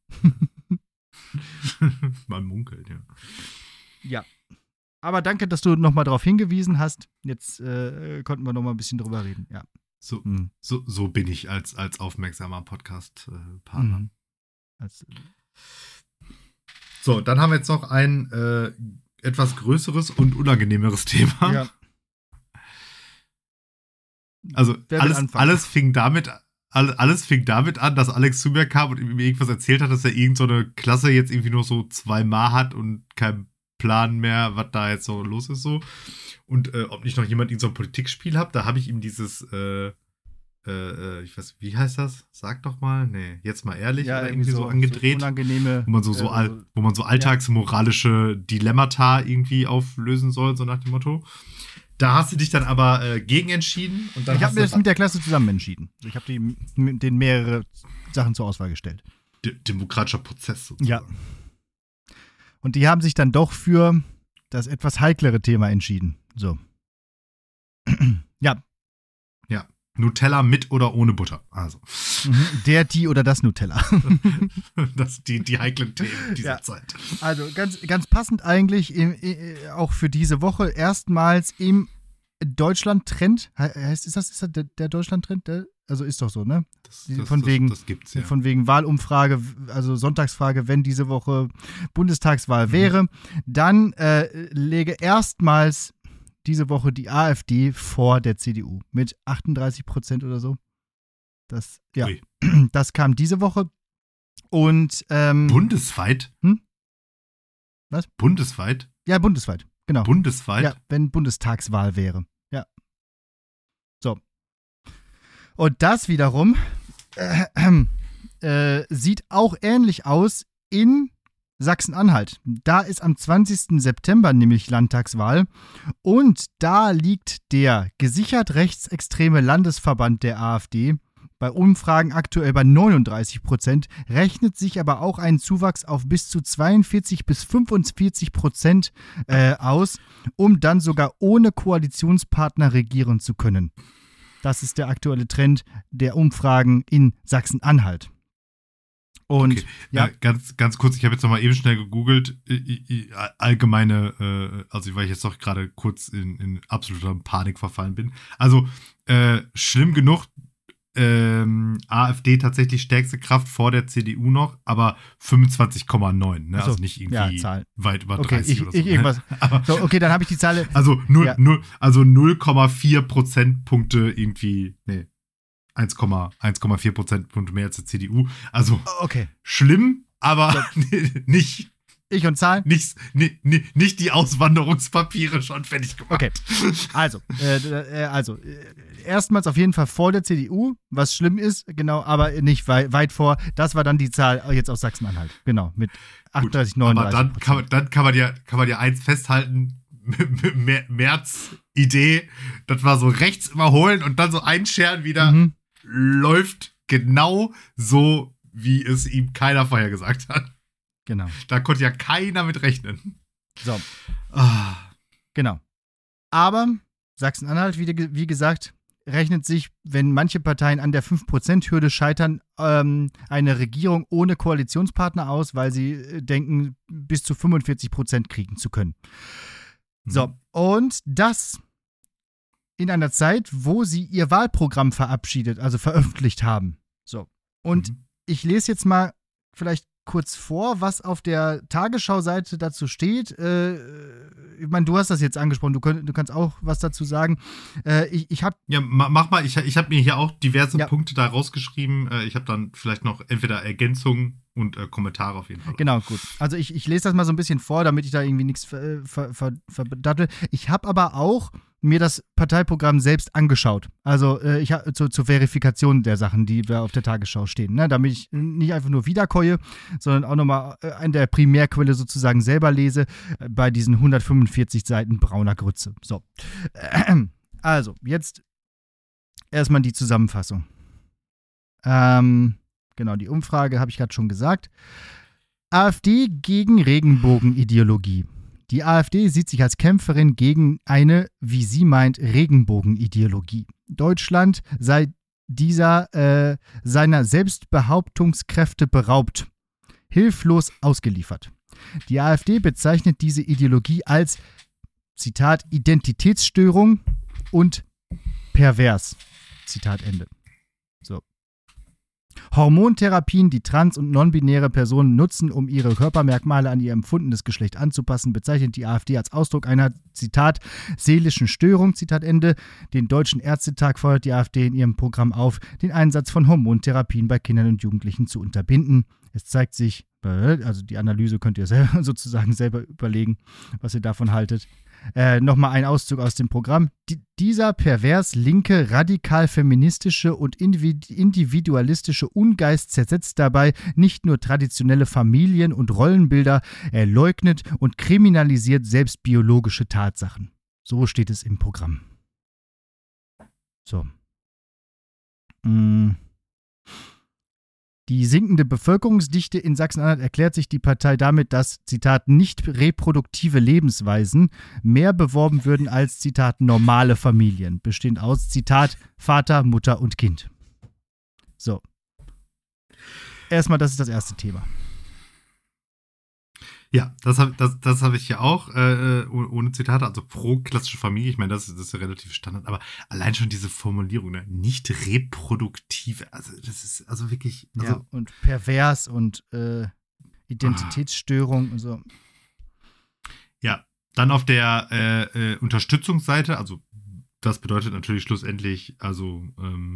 [SPEAKER 2] Man munkelt, ja.
[SPEAKER 1] Ja. Aber danke, dass du nochmal darauf hingewiesen hast. Jetzt konnten wir nochmal ein bisschen drüber reden. Ja.
[SPEAKER 2] So bin ich als aufmerksamer Podcast-Partner. So, dann haben wir jetzt noch ein etwas größeres und unangenehmeres Thema.
[SPEAKER 1] Ja.
[SPEAKER 2] Also alles fing damit an, dass Alex zu mir kam und mir irgendwas erzählt hat, dass er irgend so eine Klasse jetzt irgendwie nur so 2 Ma hat und kein Plan mehr, was da jetzt so los ist so. Und ob nicht noch jemand irgend so ein Politikspiel hat, da habe ich ihm dieses ich weiß, wie heißt das? Sag doch mal. Nee, jetzt mal ehrlich.
[SPEAKER 1] Ja,
[SPEAKER 2] oder irgendwie so angedreht.
[SPEAKER 1] So unangenehme,
[SPEAKER 2] wo man so alltagsmoralische Dilemmata irgendwie auflösen soll, so nach dem Motto. Da hast du dich dann aber gegen entschieden. Und dann
[SPEAKER 1] ich habe mir das mit der Klasse zusammen entschieden. Ich habe denen mehrere Sachen zur Auswahl gestellt.
[SPEAKER 2] demokratischer Prozess sozusagen.
[SPEAKER 1] Ja. Und die haben sich dann doch für das etwas heiklere Thema entschieden. So. Ja.
[SPEAKER 2] Ja. Nutella mit oder ohne Butter. Also.
[SPEAKER 1] Die oder das Nutella.
[SPEAKER 2] Die heiklen Themen dieser Zeit.
[SPEAKER 1] Also ganz passend eigentlich auch für diese Woche erstmals im Deutschland-Trend. Ist das der Deutschland-Trend? Also ist doch so, ne?
[SPEAKER 2] Das gibt's, ja.
[SPEAKER 1] Von wegen Wahlumfrage, also Sonntagsfrage, wenn diese Woche Bundestagswahl wäre, dann läge erstmals diese Woche die AfD vor der CDU mit 38% oder so. Das kam diese Woche. Und
[SPEAKER 2] bundesweit?
[SPEAKER 1] Was?
[SPEAKER 2] Bundesweit?
[SPEAKER 1] Ja, bundesweit, genau.
[SPEAKER 2] Bundesweit?
[SPEAKER 1] Ja, wenn Bundestagswahl wäre. Ja. So. Und das wiederum sieht auch ähnlich aus in Sachsen-Anhalt. Da ist am 20. September nämlich Landtagswahl und da liegt der gesichert rechtsextreme Landesverband der AfD bei Umfragen aktuell bei 39%, rechnet sich aber auch einen Zuwachs auf bis zu 42-45% aus, um dann sogar ohne Koalitionspartner regieren zu können. Das ist der aktuelle Trend der Umfragen in Sachsen-Anhalt. Und
[SPEAKER 2] okay. Ganz kurz, ich habe jetzt noch mal eben schnell gegoogelt, allgemeine, also weil ich jetzt doch gerade kurz in absoluter Panik verfallen bin. Also schlimm genug, AfD tatsächlich stärkste Kraft vor der CDU noch, aber 25,9, ne?
[SPEAKER 1] So,
[SPEAKER 2] also nicht irgendwie weit über 30 oder so.
[SPEAKER 1] Irgendwas.
[SPEAKER 2] Aber,
[SPEAKER 1] so, okay, dann habe ich die Zahl.
[SPEAKER 2] Also 0,4 Prozentpunkte irgendwie, 1,4 Prozentpunkte mehr als die CDU. Also schlimm, aber nicht.
[SPEAKER 1] Ich und Zahlen?
[SPEAKER 2] Nicht die Auswanderungspapiere schon fertig gemacht.
[SPEAKER 1] Okay, also erstmals auf jeden Fall vor der CDU, was schlimm ist, genau, aber nicht weit vor. Das war dann die Zahl jetzt aus Sachsen-Anhalt, genau, mit 38, 39.
[SPEAKER 2] Aber dann kann man ja eins festhalten, Merz Idee, das war so rechts überholen und dann so einscheren wieder, läuft genau so, wie es ihm keiner vorher gesagt hat.
[SPEAKER 1] Genau.
[SPEAKER 2] Da konnte ja keiner mit rechnen.
[SPEAKER 1] So. Genau. Aber Sachsen-Anhalt, wie gesagt, rechnet sich, wenn manche Parteien an der 5%-Hürde scheitern, eine Regierung ohne Koalitionspartner aus, weil sie denken, bis zu 45% kriegen zu können. So, und das in einer Zeit, wo sie ihr Wahlprogramm veröffentlicht haben. So. Und ich lese jetzt mal vielleicht kurz vor, was auf der Tagesschau-Seite dazu steht. Ich meine, du hast das jetzt angesprochen, du kannst auch was dazu sagen. Ich habe
[SPEAKER 2] Ja, mach mal, ich habe mir hier auch diverse Punkte da rausgeschrieben. Ich habe dann vielleicht noch entweder Ergänzungen und Kommentare auf jeden Fall.
[SPEAKER 1] Genau, gut. Also ich lese das mal so ein bisschen vor, damit ich da irgendwie nichts verdattel. Ich habe aber auch mir das Parteiprogramm selbst angeschaut. Also ich habe zur Verifikation der Sachen, die da auf der Tagesschau stehen, ne? Damit ich nicht einfach nur wiederkäue, sondern auch nochmal an der Primärquelle sozusagen selber lese, bei diesen 145 Seiten brauner Grütze. So. Also, jetzt erstmal die Zusammenfassung. Genau, die Umfrage habe ich gerade schon gesagt. AfD gegen Regenbogenideologie. Die AfD sieht sich als Kämpferin gegen eine, wie sie meint, Regenbogenideologie. Deutschland sei dieser seiner Selbstbehauptungskräfte beraubt, hilflos ausgeliefert. Die AfD bezeichnet diese Ideologie als, Zitat, Identitätsstörung und pervers. Zitat Ende. So. Hormontherapien, die trans- und non-binäre Personen nutzen, um ihre Körpermerkmale an ihr empfundenes Geschlecht anzupassen, bezeichnet die AfD als Ausdruck einer, Zitat, seelischen Störung, Zitat Ende. Den Deutschen Ärztetag fordert die AfD in ihrem Programm auf, den Einsatz von Hormontherapien bei Kindern und Jugendlichen zu unterbinden. Es zeigt sich, also die Analyse könnt ihr selber überlegen, was ihr davon haltet. Nochmal ein Auszug aus dem Programm. Dieser pervers linke, radikal-feministische und individualistische Ungeist zersetzt dabei nicht nur traditionelle Familien- und Rollenbilder, er leugnet und kriminalisiert selbst biologische Tatsachen. So steht es im Programm. So. Die sinkende Bevölkerungsdichte in Sachsen-Anhalt erklärt sich die Partei damit, dass, Zitat, nicht reproduktive Lebensweisen mehr beworben würden als, Zitat, normale Familien, bestehend aus, Zitat, Vater, Mutter und Kind. So. Erstmal, das ist das erste Thema.
[SPEAKER 2] Ja, das hab ich ja auch, ohne Zitate, also pro klassische Familie. Ich meine, das ist ja relativ Standard, aber allein schon diese Formulierung, ne? Nicht reproduktive, also das ist also wirklich. Also,
[SPEAKER 1] ja, und pervers und Identitätsstörung und so.
[SPEAKER 2] Ja, dann auf der Unterstützungsseite, also das bedeutet natürlich schlussendlich, also,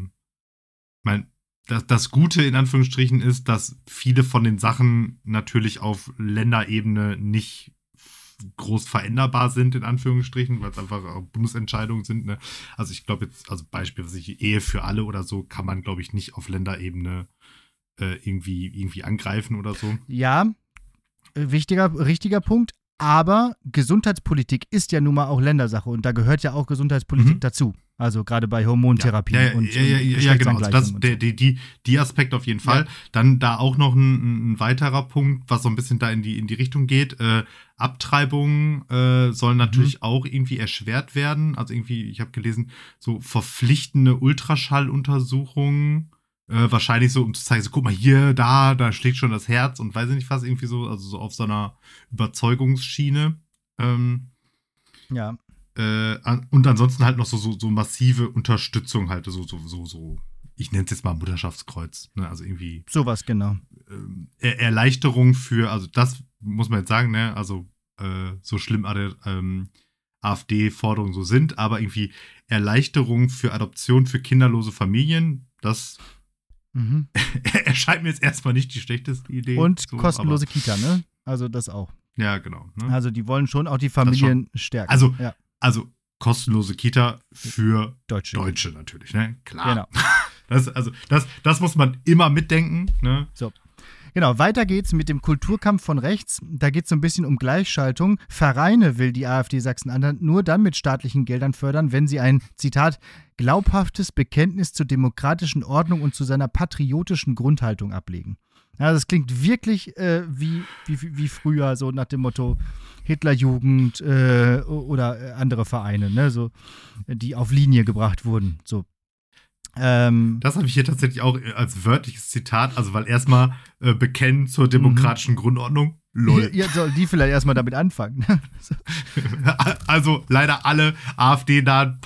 [SPEAKER 2] das Gute in Anführungsstrichen ist, dass viele von den Sachen natürlich auf Länderebene nicht groß veränderbar sind, in Anführungsstrichen, weil es einfach auch Bundesentscheidungen sind. Ne? Also ich glaube jetzt, also beispielsweise Ehe für alle oder so, kann man, glaube ich, nicht auf Länderebene irgendwie angreifen oder so.
[SPEAKER 1] Ja, richtiger Punkt. Aber Gesundheitspolitik ist ja nun mal auch Ländersache und da gehört ja auch Gesundheitspolitik dazu. Also gerade bei Hormontherapie und
[SPEAKER 2] genau. Also die Aspekte auf jeden Fall. Ja. Dann da auch noch ein weiterer Punkt, was so ein bisschen da in die Richtung geht. Abtreibungen sollen natürlich auch irgendwie erschwert werden. Also irgendwie, ich habe gelesen, so verpflichtende Ultraschalluntersuchungen. Wahrscheinlich so, um zu zeigen, so, guck mal hier, da schlägt schon das Herz und weiß ich nicht was, irgendwie so, also so auf so einer Überzeugungsschiene.
[SPEAKER 1] Ja.
[SPEAKER 2] Und ansonsten halt noch so massive Unterstützung halt, so, ich nenne es jetzt mal Mutterschaftskreuz, ne? Also irgendwie.
[SPEAKER 1] Sowas, genau.
[SPEAKER 2] Erleichterung für, also das muss man jetzt sagen, ne? Also so schlimm AfD-Forderungen so sind, aber irgendwie Erleichterung für Adoption für kinderlose Familien, das erscheint mir jetzt erstmal nicht die schlechteste Idee.
[SPEAKER 1] Und so, kostenlose Kita, ne? Also das auch.
[SPEAKER 2] Ja, genau. Ne?
[SPEAKER 1] Also die wollen schon auch die Familien stärken.
[SPEAKER 2] Also kostenlose Kita für
[SPEAKER 1] Deutsche
[SPEAKER 2] natürlich, ne? Klar.
[SPEAKER 1] Genau.
[SPEAKER 2] Das muss man immer mitdenken, ne?
[SPEAKER 1] So. Genau, weiter geht's mit dem Kulturkampf von rechts. Da geht es so ein bisschen um Gleichschaltung. Vereine will die AfD Sachsen-Anhalt nur dann mit staatlichen Geldern fördern, wenn sie ein, Zitat, glaubhaftes Bekenntnis zur demokratischen Ordnung und zu seiner patriotischen Grundhaltung ablegen. Ja, das klingt wirklich wie früher, so nach dem Motto Hitlerjugend oder andere Vereine, ne, so, die auf Linie gebracht wurden. So.
[SPEAKER 2] Das habe ich hier tatsächlich auch als wörtliches Zitat, also weil erstmal bekennen zur demokratischen Grundordnung. Lol.
[SPEAKER 1] Ja, soll die vielleicht erstmal damit anfangen.
[SPEAKER 2] Also leider alle AfD-nahen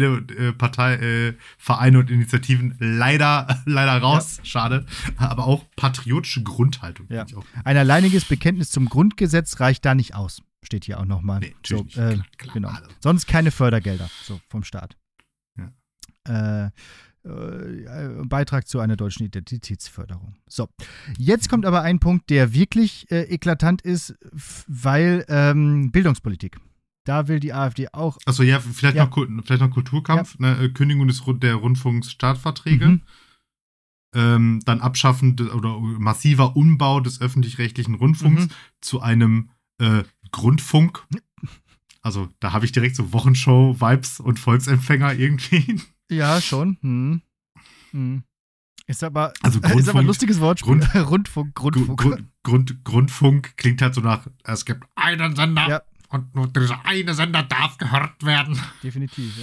[SPEAKER 2] Vereine und Initiativen leider raus. Ja. Schade. Aber auch patriotische Grundhaltung.
[SPEAKER 1] Ja. Ein alleiniges Bekenntnis zum Grundgesetz reicht da nicht aus. Steht hier auch nochmal.
[SPEAKER 2] Nee, so, nicht. Klar,
[SPEAKER 1] genau. Sonst keine Fördergelder so vom Staat.
[SPEAKER 2] Ja.
[SPEAKER 1] Beitrag zu einer deutschen Identitätsförderung. So, jetzt kommt aber ein Punkt, der wirklich eklatant ist, weil Bildungspolitik. Da will die AfD auch.
[SPEAKER 2] Achso, ja, vielleicht noch Kulturkampf,
[SPEAKER 1] ja.
[SPEAKER 2] Ne, Kündigung der Rundfunksstaatverträge, dann Abschaffen oder massiver Umbau des öffentlich-rechtlichen Rundfunks zu einem Grundfunk. Also da habe ich direkt so Wochenshow-Vibes und Volksempfänger irgendwie.
[SPEAKER 1] Ja, schon. Ist aber
[SPEAKER 2] Grundfunk,
[SPEAKER 1] ein lustiges Wortspiel. Rundfunk.
[SPEAKER 2] Grundfunk klingt halt so nach, es gibt einen Sender und nur dieser eine Sender darf gehört werden.
[SPEAKER 1] Definitiv,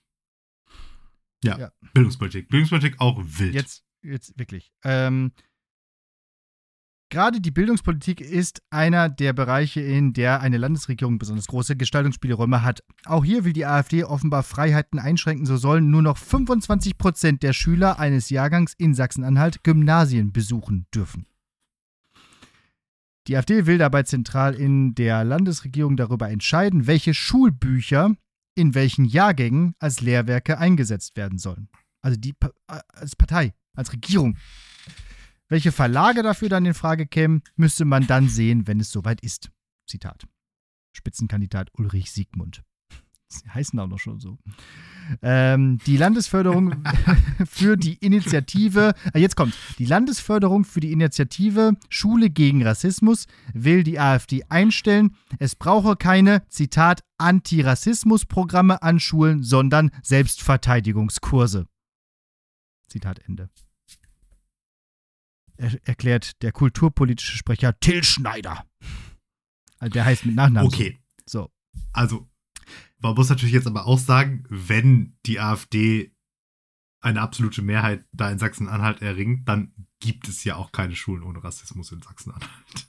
[SPEAKER 2] ja. Bildungspolitik auch wild.
[SPEAKER 1] Jetzt wirklich. Gerade die Bildungspolitik ist einer der Bereiche, in der eine Landesregierung besonders große Gestaltungsspielräume hat. Auch hier will die AfD offenbar Freiheiten einschränken. So sollen nur noch 25% der Schüler eines Jahrgangs in Sachsen-Anhalt Gymnasien besuchen dürfen. Die AfD will dabei zentral in der Landesregierung darüber entscheiden, welche Schulbücher in welchen Jahrgängen als Lehrwerke eingesetzt werden sollen. Also die als Partei, als Regierung. Welche Verlage dafür dann in Frage kämen, müsste man dann sehen, wenn es soweit ist. Zitat. Spitzenkandidat Ulrich Siegmund. Sie heißen auch noch schon so. Die Landesförderung für die Initiative, jetzt kommt, die Landesförderung für die Initiative Schule gegen Rassismus will die AfD einstellen. Es brauche keine, Zitat, Antirassismusprogramme an Schulen, sondern Selbstverteidigungskurse. Zitat Ende. erklärt der kulturpolitische Sprecher Till Schneider. Also der heißt mit Nachnamen.
[SPEAKER 2] Okay.
[SPEAKER 1] So.
[SPEAKER 2] Also, man muss natürlich jetzt aber auch sagen, wenn die AfD eine absolute Mehrheit da in Sachsen-Anhalt erringt, dann gibt es ja auch keine Schulen ohne Rassismus in Sachsen-Anhalt.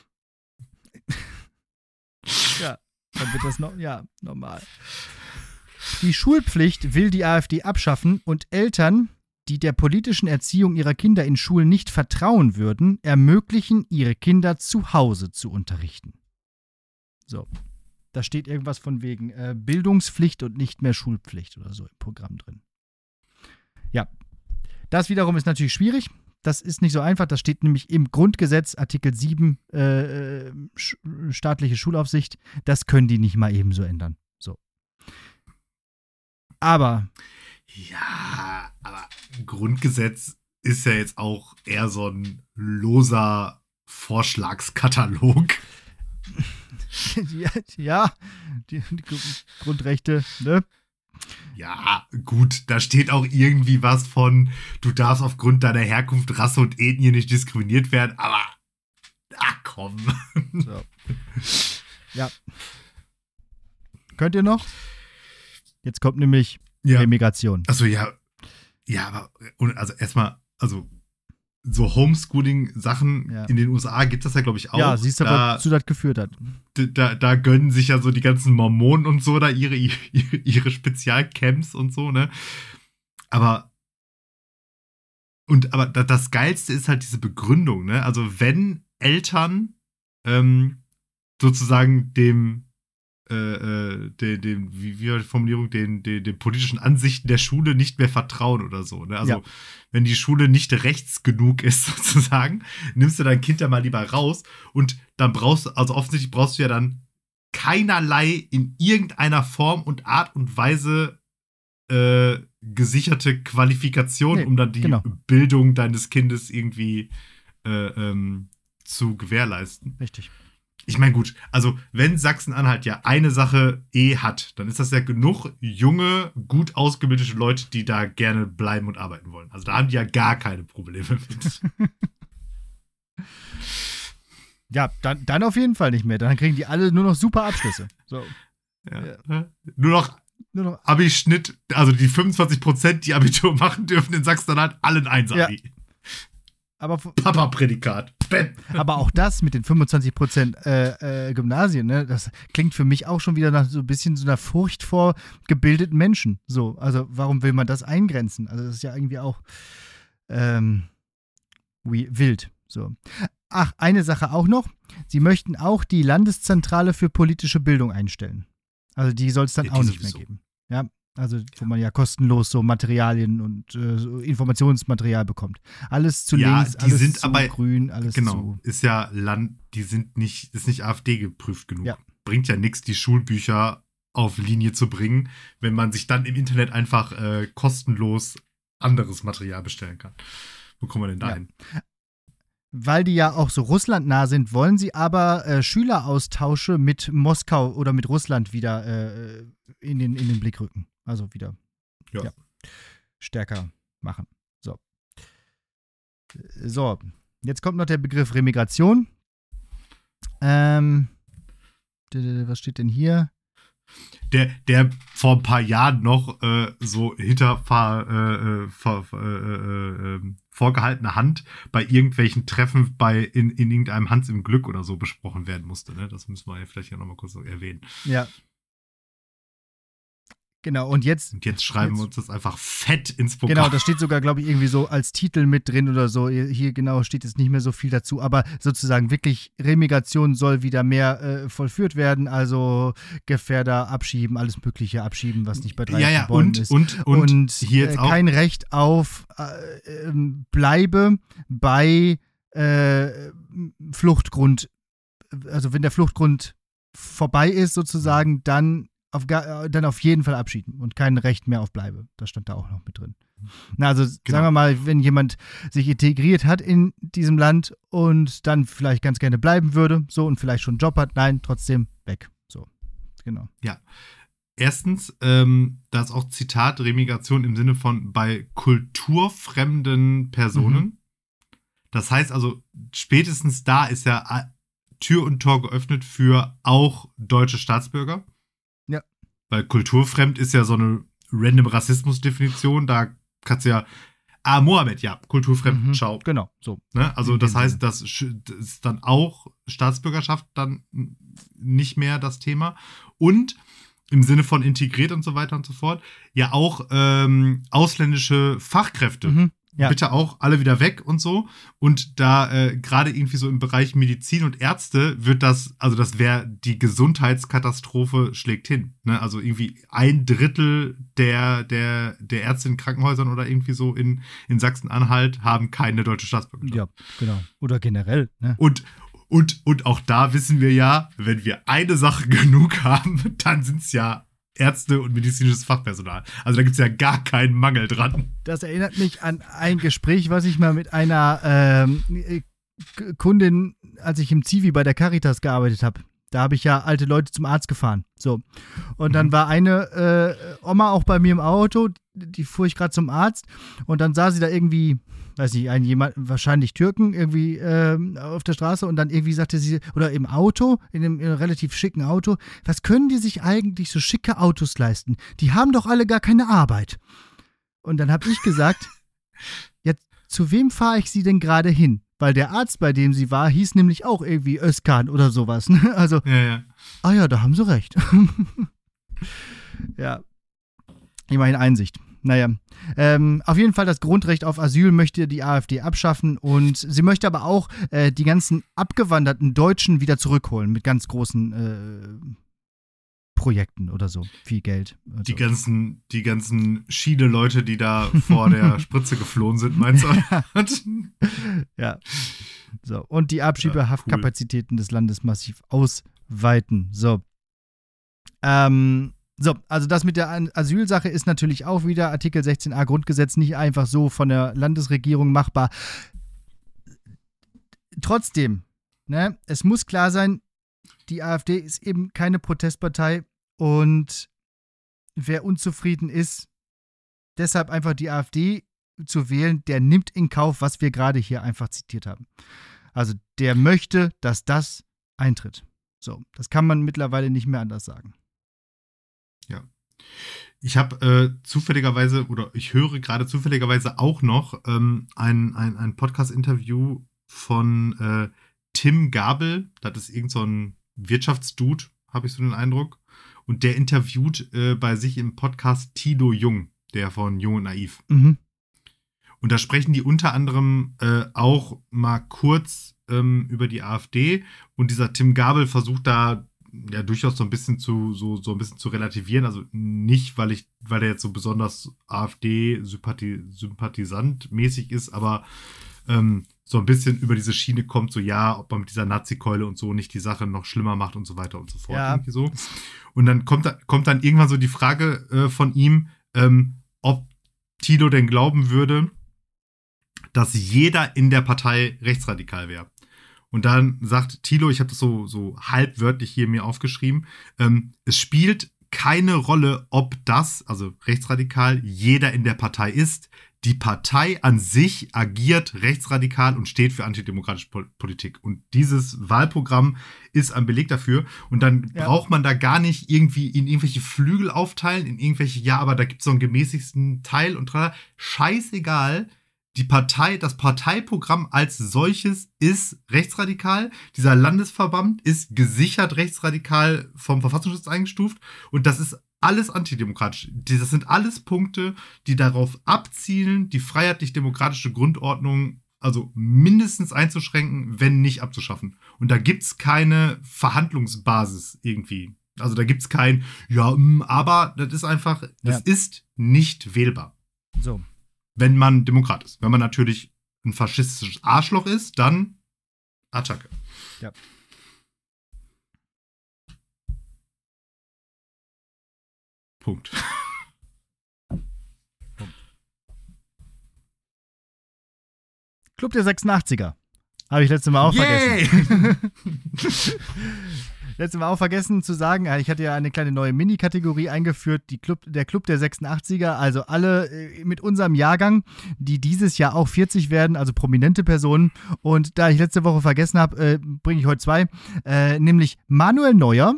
[SPEAKER 1] Ja, dann wird das normal. Die Schulpflicht will die AfD abschaffen und Eltern, die der politischen Erziehung ihrer Kinder in Schulen nicht vertrauen würden, ermöglichen, ihre Kinder zu Hause zu unterrichten. So. Da steht irgendwas von wegen Bildungspflicht und nicht mehr Schulpflicht oder so im Programm drin. Ja. Das wiederum ist natürlich schwierig. Das ist nicht so einfach. Das steht nämlich im Grundgesetz, Artikel 7, staatliche Schulaufsicht. Das können die nicht mal eben so ändern. So. Aber.
[SPEAKER 2] Ja, aber Grundgesetz ist ja jetzt auch eher so ein loser Vorschlagskatalog.
[SPEAKER 1] Ja, die Grundrechte, ne?
[SPEAKER 2] Ja, gut, da steht auch irgendwie was von, du darfst aufgrund deiner Herkunft, Rasse und Ethnie nicht diskriminiert werden, aber, ach komm.
[SPEAKER 1] So. Ja. Könnt ihr noch? Jetzt kommt nämlich Remigration.
[SPEAKER 2] Also ja, aber also erstmal, also so Homeschooling-Sachen in den USA gibt es ja, glaube ich, auch.
[SPEAKER 1] Ja, siehst du, wozu das geführt hat.
[SPEAKER 2] Da gönnen sich ja so die ganzen Mormonen und so da ihre Spezialcamps und so, ne? Aber das Geilste ist halt diese Begründung, ne? Also wenn Eltern sozusagen dem wie war die Formulierung, den politischen Ansichten der Schule nicht mehr vertrauen oder so. Ne? Also, wenn die Schule nicht rechts genug ist, sozusagen, nimmst du dein Kind da mal lieber raus und dann offensichtlich brauchst du ja dann keinerlei in irgendeiner Form und Art und Weise gesicherte Qualifikation, um dann die Bildung deines Kindes irgendwie zu gewährleisten.
[SPEAKER 1] Richtig.
[SPEAKER 2] Ich meine, gut, also wenn Sachsen-Anhalt ja eine Sache hat, dann ist das ja genug junge, gut ausgebildete Leute, die da gerne bleiben und arbeiten wollen. Also da haben die ja gar keine Probleme mit.
[SPEAKER 1] Ja, dann auf jeden Fall nicht mehr. Dann kriegen die alle nur noch super Abschlüsse. So.
[SPEAKER 2] Ja. Nur noch Abi-Schnitt, also die 25%, die Abitur machen dürfen in Sachsen-Anhalt, alle ein Einser-Abi. Ja. Papa-Prädikat.
[SPEAKER 1] Aber auch das mit den 25% Gymnasien, ne, das klingt für mich auch schon wieder nach so ein bisschen so einer Furcht vor gebildeten Menschen. So, also warum will man das eingrenzen? Also das ist ja irgendwie auch wild. So. Ach, eine Sache auch noch. Sie möchten auch die Landeszentrale für politische Bildung einstellen. Also die soll es dann auch nicht mehr geben. Ja. Also, wo man ja kostenlos so Materialien und so Informationsmaterial bekommt. Alles zu links, alles
[SPEAKER 2] sind
[SPEAKER 1] zu
[SPEAKER 2] aber,
[SPEAKER 1] grün, alles
[SPEAKER 2] genau, ist ja ist nicht AfD geprüft genug. Ja. Bringt ja nichts, die Schulbücher auf Linie zu bringen, wenn man sich dann im Internet einfach kostenlos anderes Material bestellen kann. Wo kommen wir denn da hin?
[SPEAKER 1] Weil die ja auch so russlandnah sind, wollen sie aber Schüleraustausche mit Moskau oder mit Russland wieder in den Blick rücken. Also wieder stärker machen. So, jetzt kommt noch der Begriff Remigration. Was steht denn hier?
[SPEAKER 2] Der vor ein paar Jahren noch so hinter vorgehaltener Hand bei irgendwelchen Treffen in irgendeinem Hans im Glück oder so besprochen werden musste. Ne? Das müssen wir ja vielleicht ja nochmal kurz erwähnen.
[SPEAKER 1] Ja. Genau, und jetzt
[SPEAKER 2] schreiben wir uns das einfach fett ins Programm.
[SPEAKER 1] Genau, das steht sogar, glaube ich, irgendwie so als Titel mit drin oder so. Hier genau steht jetzt nicht mehr so viel dazu, aber sozusagen wirklich Remigration soll wieder mehr vollführt werden, also Gefährder abschieben, alles Mögliche abschieben, was nicht bei 3 geboren ist. Und hier jetzt auch kein Recht auf Bleibe bei Fluchtgrund. Also wenn der Fluchtgrund vorbei ist sozusagen, dann auf jeden Fall abschieden und kein Recht mehr auf Bleibe. Das stand da auch noch mit drin. Na, also sagen wir mal, wenn jemand sich integriert hat in diesem Land und dann vielleicht ganz gerne bleiben würde, so und vielleicht schon einen Job hat, nein, trotzdem weg. So, genau.
[SPEAKER 2] Ja. Erstens, da ist auch Zitat Remigration im Sinne von bei kulturfremden Personen. Das heißt also, spätestens da ist ja Tür und Tor geöffnet für auch deutsche Staatsbürger.
[SPEAKER 1] Ja.
[SPEAKER 2] Weil kulturfremd ist ja so eine random Rassismus-Definition. Da kannst du ja Mohammed, ja, kulturfremd, ciao.
[SPEAKER 1] Genau, so.
[SPEAKER 2] Ne? Also das heißt, das ist dann auch Staatsbürgerschaft dann nicht mehr das Thema. Und im Sinne von integriert und so weiter und so fort, ja auch ausländische Fachkräfte. Ja. Bitte auch alle wieder weg und so. Und da gerade irgendwie so im Bereich Medizin und Ärzte wird das wäre die Gesundheitskatastrophe schlechthin. Ne? Also irgendwie 1/3 der Ärzte in Krankenhäusern oder irgendwie so in Sachsen-Anhalt haben keine deutsche Staatsbürgerschaft.
[SPEAKER 1] Ja, genau. Oder generell. Ne?
[SPEAKER 2] Und auch da wissen wir ja, wenn wir eine Sache genug haben, dann sind es ja Ärzte und medizinisches Fachpersonal. Also da gibt es ja gar keinen Mangel dran.
[SPEAKER 1] Das erinnert mich an ein Gespräch, was ich mal mit einer Kundin, als ich im Zivi bei der Caritas gearbeitet habe. Da habe ich ja alte Leute zum Arzt gefahren. So. Und dann war eine Oma auch bei mir im Auto, die fuhr ich gerade zum Arzt. Und dann sah sie da irgendwie, weiß nicht, jemand, wahrscheinlich Türken, irgendwie auf der Straße. Und dann irgendwie sagte sie, oder im Auto, in einem relativ schicken Auto, was können die sich eigentlich so schicke Autos leisten? Die haben doch alle gar keine Arbeit. Und dann habe ich gesagt, jetzt, zu wem fahre ich sie denn gerade hin? Weil der Arzt, bei dem sie war, hieß nämlich auch irgendwie Özkan oder sowas. Ne? Also,
[SPEAKER 2] ja.
[SPEAKER 1] Ah ja, da haben sie recht. Ja, immerhin Einsicht. Naja, auf jeden Fall das Grundrecht auf Asyl möchte die AfD abschaffen und sie möchte aber auch die ganzen abgewanderten Deutschen wieder zurückholen mit ganz großen Projekten oder so. Viel Geld.
[SPEAKER 2] Die ganzen Schiene-Leute, die da vor der Spritze geflohen sind, meinst du?
[SPEAKER 1] Ja. So. Und die Abschiebehaftkapazitäten des Landes massiv ausweiten. So. Also das mit der Asylsache ist natürlich auch wieder Artikel 16a Grundgesetz nicht einfach so von der Landesregierung machbar. Trotzdem, ne, es muss klar sein, die AfD ist eben keine Protestpartei und wer unzufrieden ist, deshalb einfach die AfD zu wählen, der nimmt in Kauf, was wir gerade hier einfach zitiert haben. Also der möchte, dass das eintritt. So, das kann man mittlerweile nicht mehr anders sagen.
[SPEAKER 2] Ja. Ich habe zufälligerweise, oder ich höre gerade zufälligerweise auch noch ein Podcast-Interview von Tim Gabel. Das ist irgend so ein Wirtschaftsdude, habe ich so den Eindruck. Und der interviewt bei sich im Podcast Tilo Jung, der von Jung und Naiv.
[SPEAKER 1] Mhm.
[SPEAKER 2] Und da sprechen die unter anderem auch mal kurz über die AfD. Und dieser Tim Gabel versucht da ja durchaus so ein bisschen zu relativieren. Also nicht, weil der jetzt so besonders AfD-Sympathisant mäßig ist, aber so ein bisschen über diese Schiene kommt, so ja, ob man mit dieser Nazi-Keule und so nicht die Sache noch schlimmer macht und so weiter und so fort.
[SPEAKER 1] Ja.
[SPEAKER 2] Irgendwie so. Und dann kommt dann irgendwann so die Frage von ihm, ob Tilo denn glauben würde, dass jeder in der Partei rechtsradikal wäre. Und dann sagt Thilo, ich habe das so halbwörtlich hier mir aufgeschrieben, es spielt keine Rolle, ob das, also rechtsradikal, jeder in der Partei ist. Die Partei an sich agiert rechtsradikal und steht für antidemokratische Politik. Und dieses Wahlprogramm ist ein Beleg dafür. Und dann braucht man da gar nicht irgendwie in irgendwelche Flügel aufteilen, in irgendwelche, ja, aber da gibt es so einen gemäßigsten Teil und tralala. Scheißegal. Das Parteiprogramm als solches ist rechtsradikal. Dieser Landesverband ist gesichert rechtsradikal vom Verfassungsschutz eingestuft. Und das ist alles antidemokratisch. Das sind alles Punkte, die darauf abzielen, die freiheitlich-demokratische Grundordnung also mindestens einzuschränken, wenn nicht abzuschaffen. Und da gibt es keine Verhandlungsbasis irgendwie. Also da gibt es kein, aber das ist einfach, das ist nicht wählbar.
[SPEAKER 1] So.
[SPEAKER 2] Wenn man Demokrat ist. Wenn man natürlich ein faschistisches Arschloch ist, dann Attacke.
[SPEAKER 1] Ja.
[SPEAKER 2] Punkt.
[SPEAKER 1] Club der 86er. Habe ich letztes Mal auch vergessen. Letztes Mal auch vergessen zu sagen, ich hatte ja eine kleine neue Mini-Kategorie eingeführt, der Club der 86er, also alle mit unserem Jahrgang, die dieses Jahr auch 40 werden, also prominente Personen. Und da ich letzte Woche vergessen habe, bringe ich heute zwei, nämlich Manuel Neuer.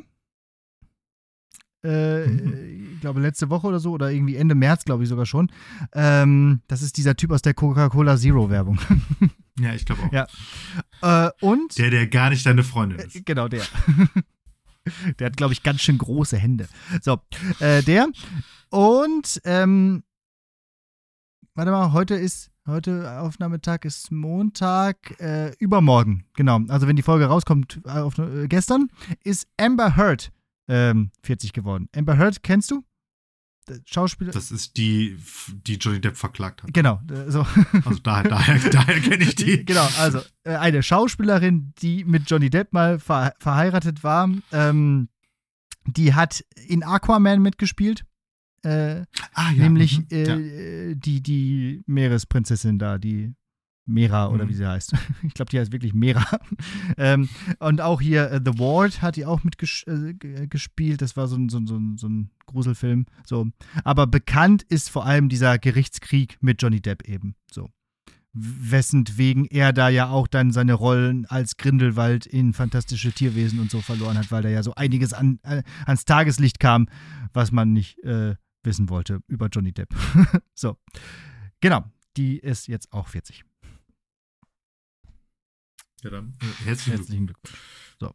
[SPEAKER 1] Ich glaube letzte Woche oder so, oder irgendwie Ende März, glaube ich sogar schon. Das ist dieser Typ aus der Coca-Cola Zero-Werbung.
[SPEAKER 2] Ja, ich glaube auch.
[SPEAKER 1] Ja. Und
[SPEAKER 2] der gar nicht deine Freundin ist.
[SPEAKER 1] Genau, der. Der hat, glaube ich, ganz schön große Hände. So, der. Und, warte mal, heute Aufnahmetag ist Montag, übermorgen, genau. Also wenn die Folge rauskommt, gestern, ist Amber Heard 40 geworden. Amber Heard, kennst du? Schauspieler.
[SPEAKER 2] Das ist die Johnny Depp verklagt hat.
[SPEAKER 1] Genau. So.
[SPEAKER 2] Also daher kenne ich die.
[SPEAKER 1] Genau, also eine Schauspielerin, die mit Johnny Depp mal verheiratet war, die hat in Aquaman mitgespielt. Nämlich die Meeresprinzessin da, die Mera oder wie sie heißt. Ich glaube, die heißt wirklich Mera. Und auch hier The Ward hat die auch mitgespielt. Das war so ein Gruselfilm. So. Aber bekannt ist vor allem dieser Gerichtskrieg mit Johnny Depp eben. So. Weswegen er da ja auch dann seine Rollen als Grindelwald in Fantastische Tierwesen und so verloren hat, weil da ja so einiges ans Tageslicht kam, was man nicht wissen wollte über Johnny Depp. So. Genau. Die ist jetzt auch 40.
[SPEAKER 2] Ja, dann herzlichen
[SPEAKER 1] Glückwunsch. So.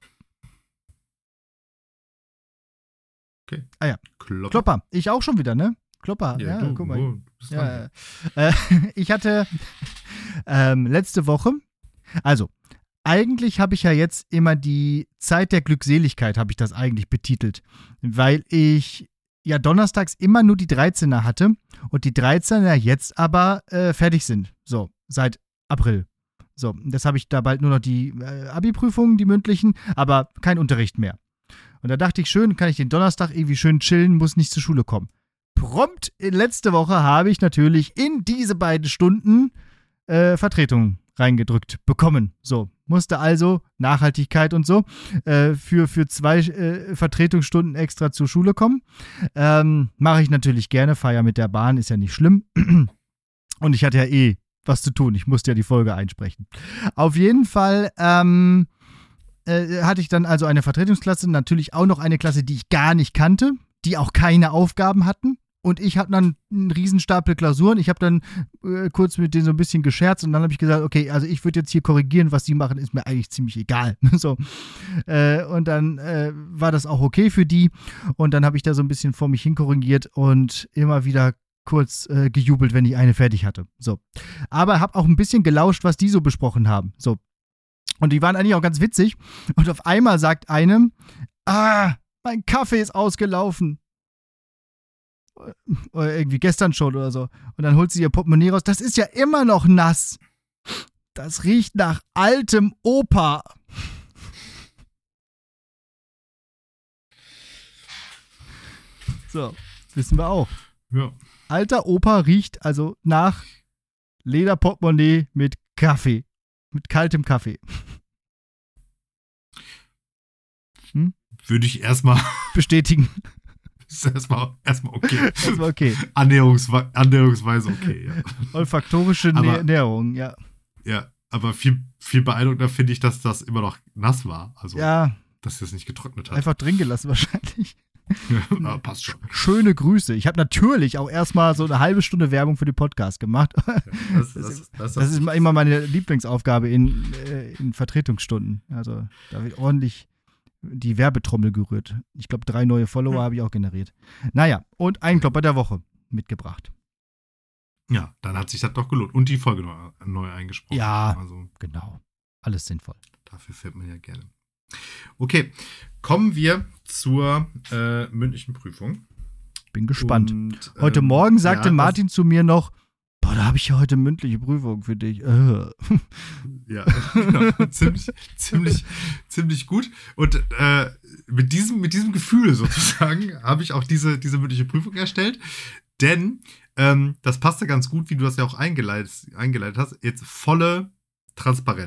[SPEAKER 2] Okay.
[SPEAKER 1] Ah ja. Klopper. Ich auch schon wieder, ne? Klopper. Ja, guck mal. Ja. Ich hatte letzte Woche, also eigentlich habe ich ja jetzt immer die Zeit der Glückseligkeit, habe ich das eigentlich betitelt, weil ich ja donnerstags immer nur die 13er hatte und die 13er jetzt aber fertig sind. So, seit April. So, das habe ich da bald nur noch die Abi-Prüfungen, die mündlichen, aber kein Unterricht mehr. Und da dachte ich, schön, kann ich den Donnerstag irgendwie schön chillen, muss nicht zur Schule kommen. Prompt letzte Woche habe ich natürlich in diese beiden Stunden Vertretung reingedrückt bekommen. So, musste also Nachhaltigkeit und so für 2 Vertretungsstunden extra zur Schule kommen. Mache ich natürlich gerne, fahre ja mit der Bahn, ist ja nicht schlimm. Und ich hatte ja was zu tun. Ich musste ja die Folge einsprechen. Auf jeden Fall hatte ich dann also eine Vertretungsklasse, natürlich auch noch eine Klasse, die ich gar nicht kannte, die auch keine Aufgaben hatten. Und ich habe dann einen Riesenstapel Klausuren. Ich habe dann kurz mit denen so ein bisschen gescherzt und dann habe ich gesagt, okay, also ich würde jetzt hier korrigieren, was die machen, ist mir eigentlich ziemlich egal. So. Und dann war das auch okay für die. Und dann habe ich da so ein bisschen vor mich hin korrigiert und immer wieder kurz gejubelt, wenn ich eine fertig hatte. So. Aber habe auch ein bisschen gelauscht, was die so besprochen haben. So. Und die waren eigentlich auch ganz witzig. Und auf einmal sagt eine, mein Kaffee ist ausgelaufen. Oder irgendwie gestern schon oder so. Und dann holt sie ihr Portemonnaie raus. Das ist ja immer noch nass. Das riecht nach altem Opa. So, wissen wir auch.
[SPEAKER 2] Ja.
[SPEAKER 1] Alter Opa riecht also nach Lederportemonnaie mit Kaffee. Mit kaltem Kaffee.
[SPEAKER 2] Würde ich erstmal
[SPEAKER 1] bestätigen.
[SPEAKER 2] Ist erstmal okay.
[SPEAKER 1] Erstmal okay.
[SPEAKER 2] Annäherungsweise okay, ja.
[SPEAKER 1] Olfaktorische Näherung, ja.
[SPEAKER 2] Ja, aber viel beeindruckender finde ich, dass das immer noch nass war. Also,
[SPEAKER 1] ja.
[SPEAKER 2] Dass es nicht getrocknet hat.
[SPEAKER 1] Einfach drin gelassen wahrscheinlich.
[SPEAKER 2] Ja, passt schon.
[SPEAKER 1] Schöne Grüße. Ich habe natürlich auch erstmal so eine halbe Stunde Werbung für den Podcast gemacht. Ja, das ist immer meine Lieblingsaufgabe in Vertretungsstunden. Also da wird ordentlich die Werbetrommel gerührt. Ich glaube, 3 neue Follower habe ich auch generiert. Naja, und einen Klopper der Woche mitgebracht.
[SPEAKER 2] Ja, dann hat sich das doch gelohnt. Und die Folge neu eingesprochen.
[SPEAKER 1] Ja, also, genau. Alles sinnvoll.
[SPEAKER 2] Dafür fährt man ja gerne. Okay, kommen wir zur mündlichen Prüfung.
[SPEAKER 1] Bin gespannt. Und, heute Morgen sagte Martin zu mir noch, boah, da habe ich ja heute mündliche Prüfung für dich.
[SPEAKER 2] Ja, genau. ziemlich gut. Und mit diesem Gefühl sozusagen habe ich auch diese mündliche Prüfung erstellt. Denn das passte ganz gut, wie du das ja auch eingeleitet hast. Jetzt volle Transparenz.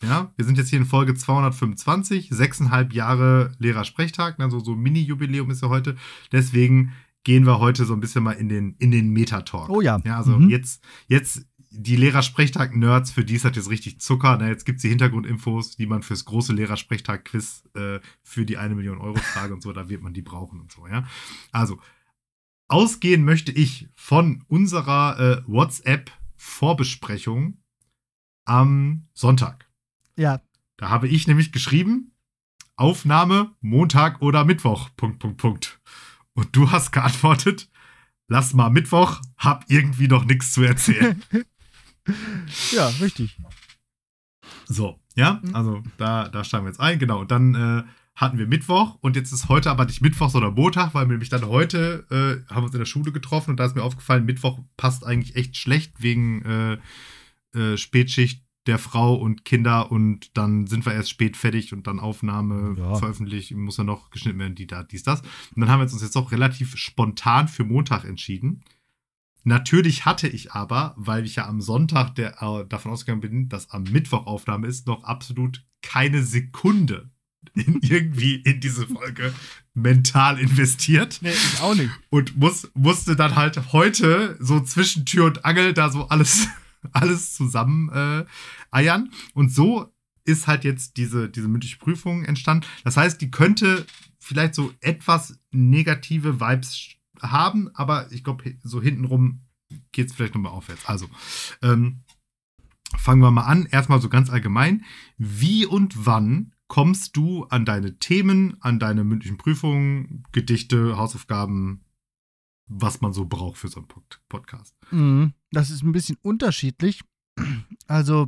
[SPEAKER 2] Ja, wir sind jetzt hier in Folge 225, 6,5 Jahre Lehrersprechtag, also so Mini-Jubiläum ist ja heute. Deswegen gehen wir heute so ein bisschen mal in den Meta-Talk.
[SPEAKER 1] Oh ja.
[SPEAKER 2] Ja, also jetzt die Lehrersprechtag-Nerds, für die ist das jetzt richtig Zucker. Na, jetzt gibt es die Hintergrundinfos, die man fürs große Lehrersprechtag-Quiz für die 1 Million Euro Frage und so, da wird man die brauchen und so, ja. Also, ausgehen möchte ich von unserer WhatsApp-Vorbesprechung am Sonntag.
[SPEAKER 1] Ja.
[SPEAKER 2] Da habe ich nämlich geschrieben, Aufnahme Montag oder Mittwoch, .. Und du hast geantwortet, lass mal Mittwoch, hab irgendwie noch nichts zu erzählen.
[SPEAKER 1] Ja, richtig.
[SPEAKER 2] So, ja, also da steigen wir jetzt ein, genau. Und dann hatten wir Mittwoch und jetzt ist heute aber nicht Mittwoch, sondern Montag, weil wir nämlich dann heute haben wir uns in der Schule getroffen und da ist mir aufgefallen, Mittwoch passt eigentlich echt schlecht wegen Spätschicht der Frau und Kinder und dann sind wir erst spät fertig und dann Aufnahme, veröffentlicht, muss ja noch geschnitten werden, dies, das. Und dann haben wir uns jetzt auch relativ spontan für Montag entschieden. Natürlich hatte ich aber, weil ich ja am Sonntag davon ausgegangen bin, dass am Mittwoch Aufnahme ist, noch absolut keine Sekunde irgendwie in diese Folge mental investiert.
[SPEAKER 1] Nee, ich auch nicht.
[SPEAKER 2] Und musste dann halt heute so zwischen Tür und Angel da so alles zusammen eiern. Und so ist halt jetzt diese mündliche Prüfung entstanden. Das heißt, die könnte vielleicht so etwas negative Vibes haben, aber ich glaube, so hintenrum geht es vielleicht nochmal aufwärts. Also, fangen wir mal an. Erstmal so ganz allgemein. Wie und wann kommst du an deine Themen, an deine mündlichen Prüfungen, Gedichte, Hausaufgaben, was man so braucht für so einen Podcast?
[SPEAKER 1] Das ist ein bisschen unterschiedlich. Also,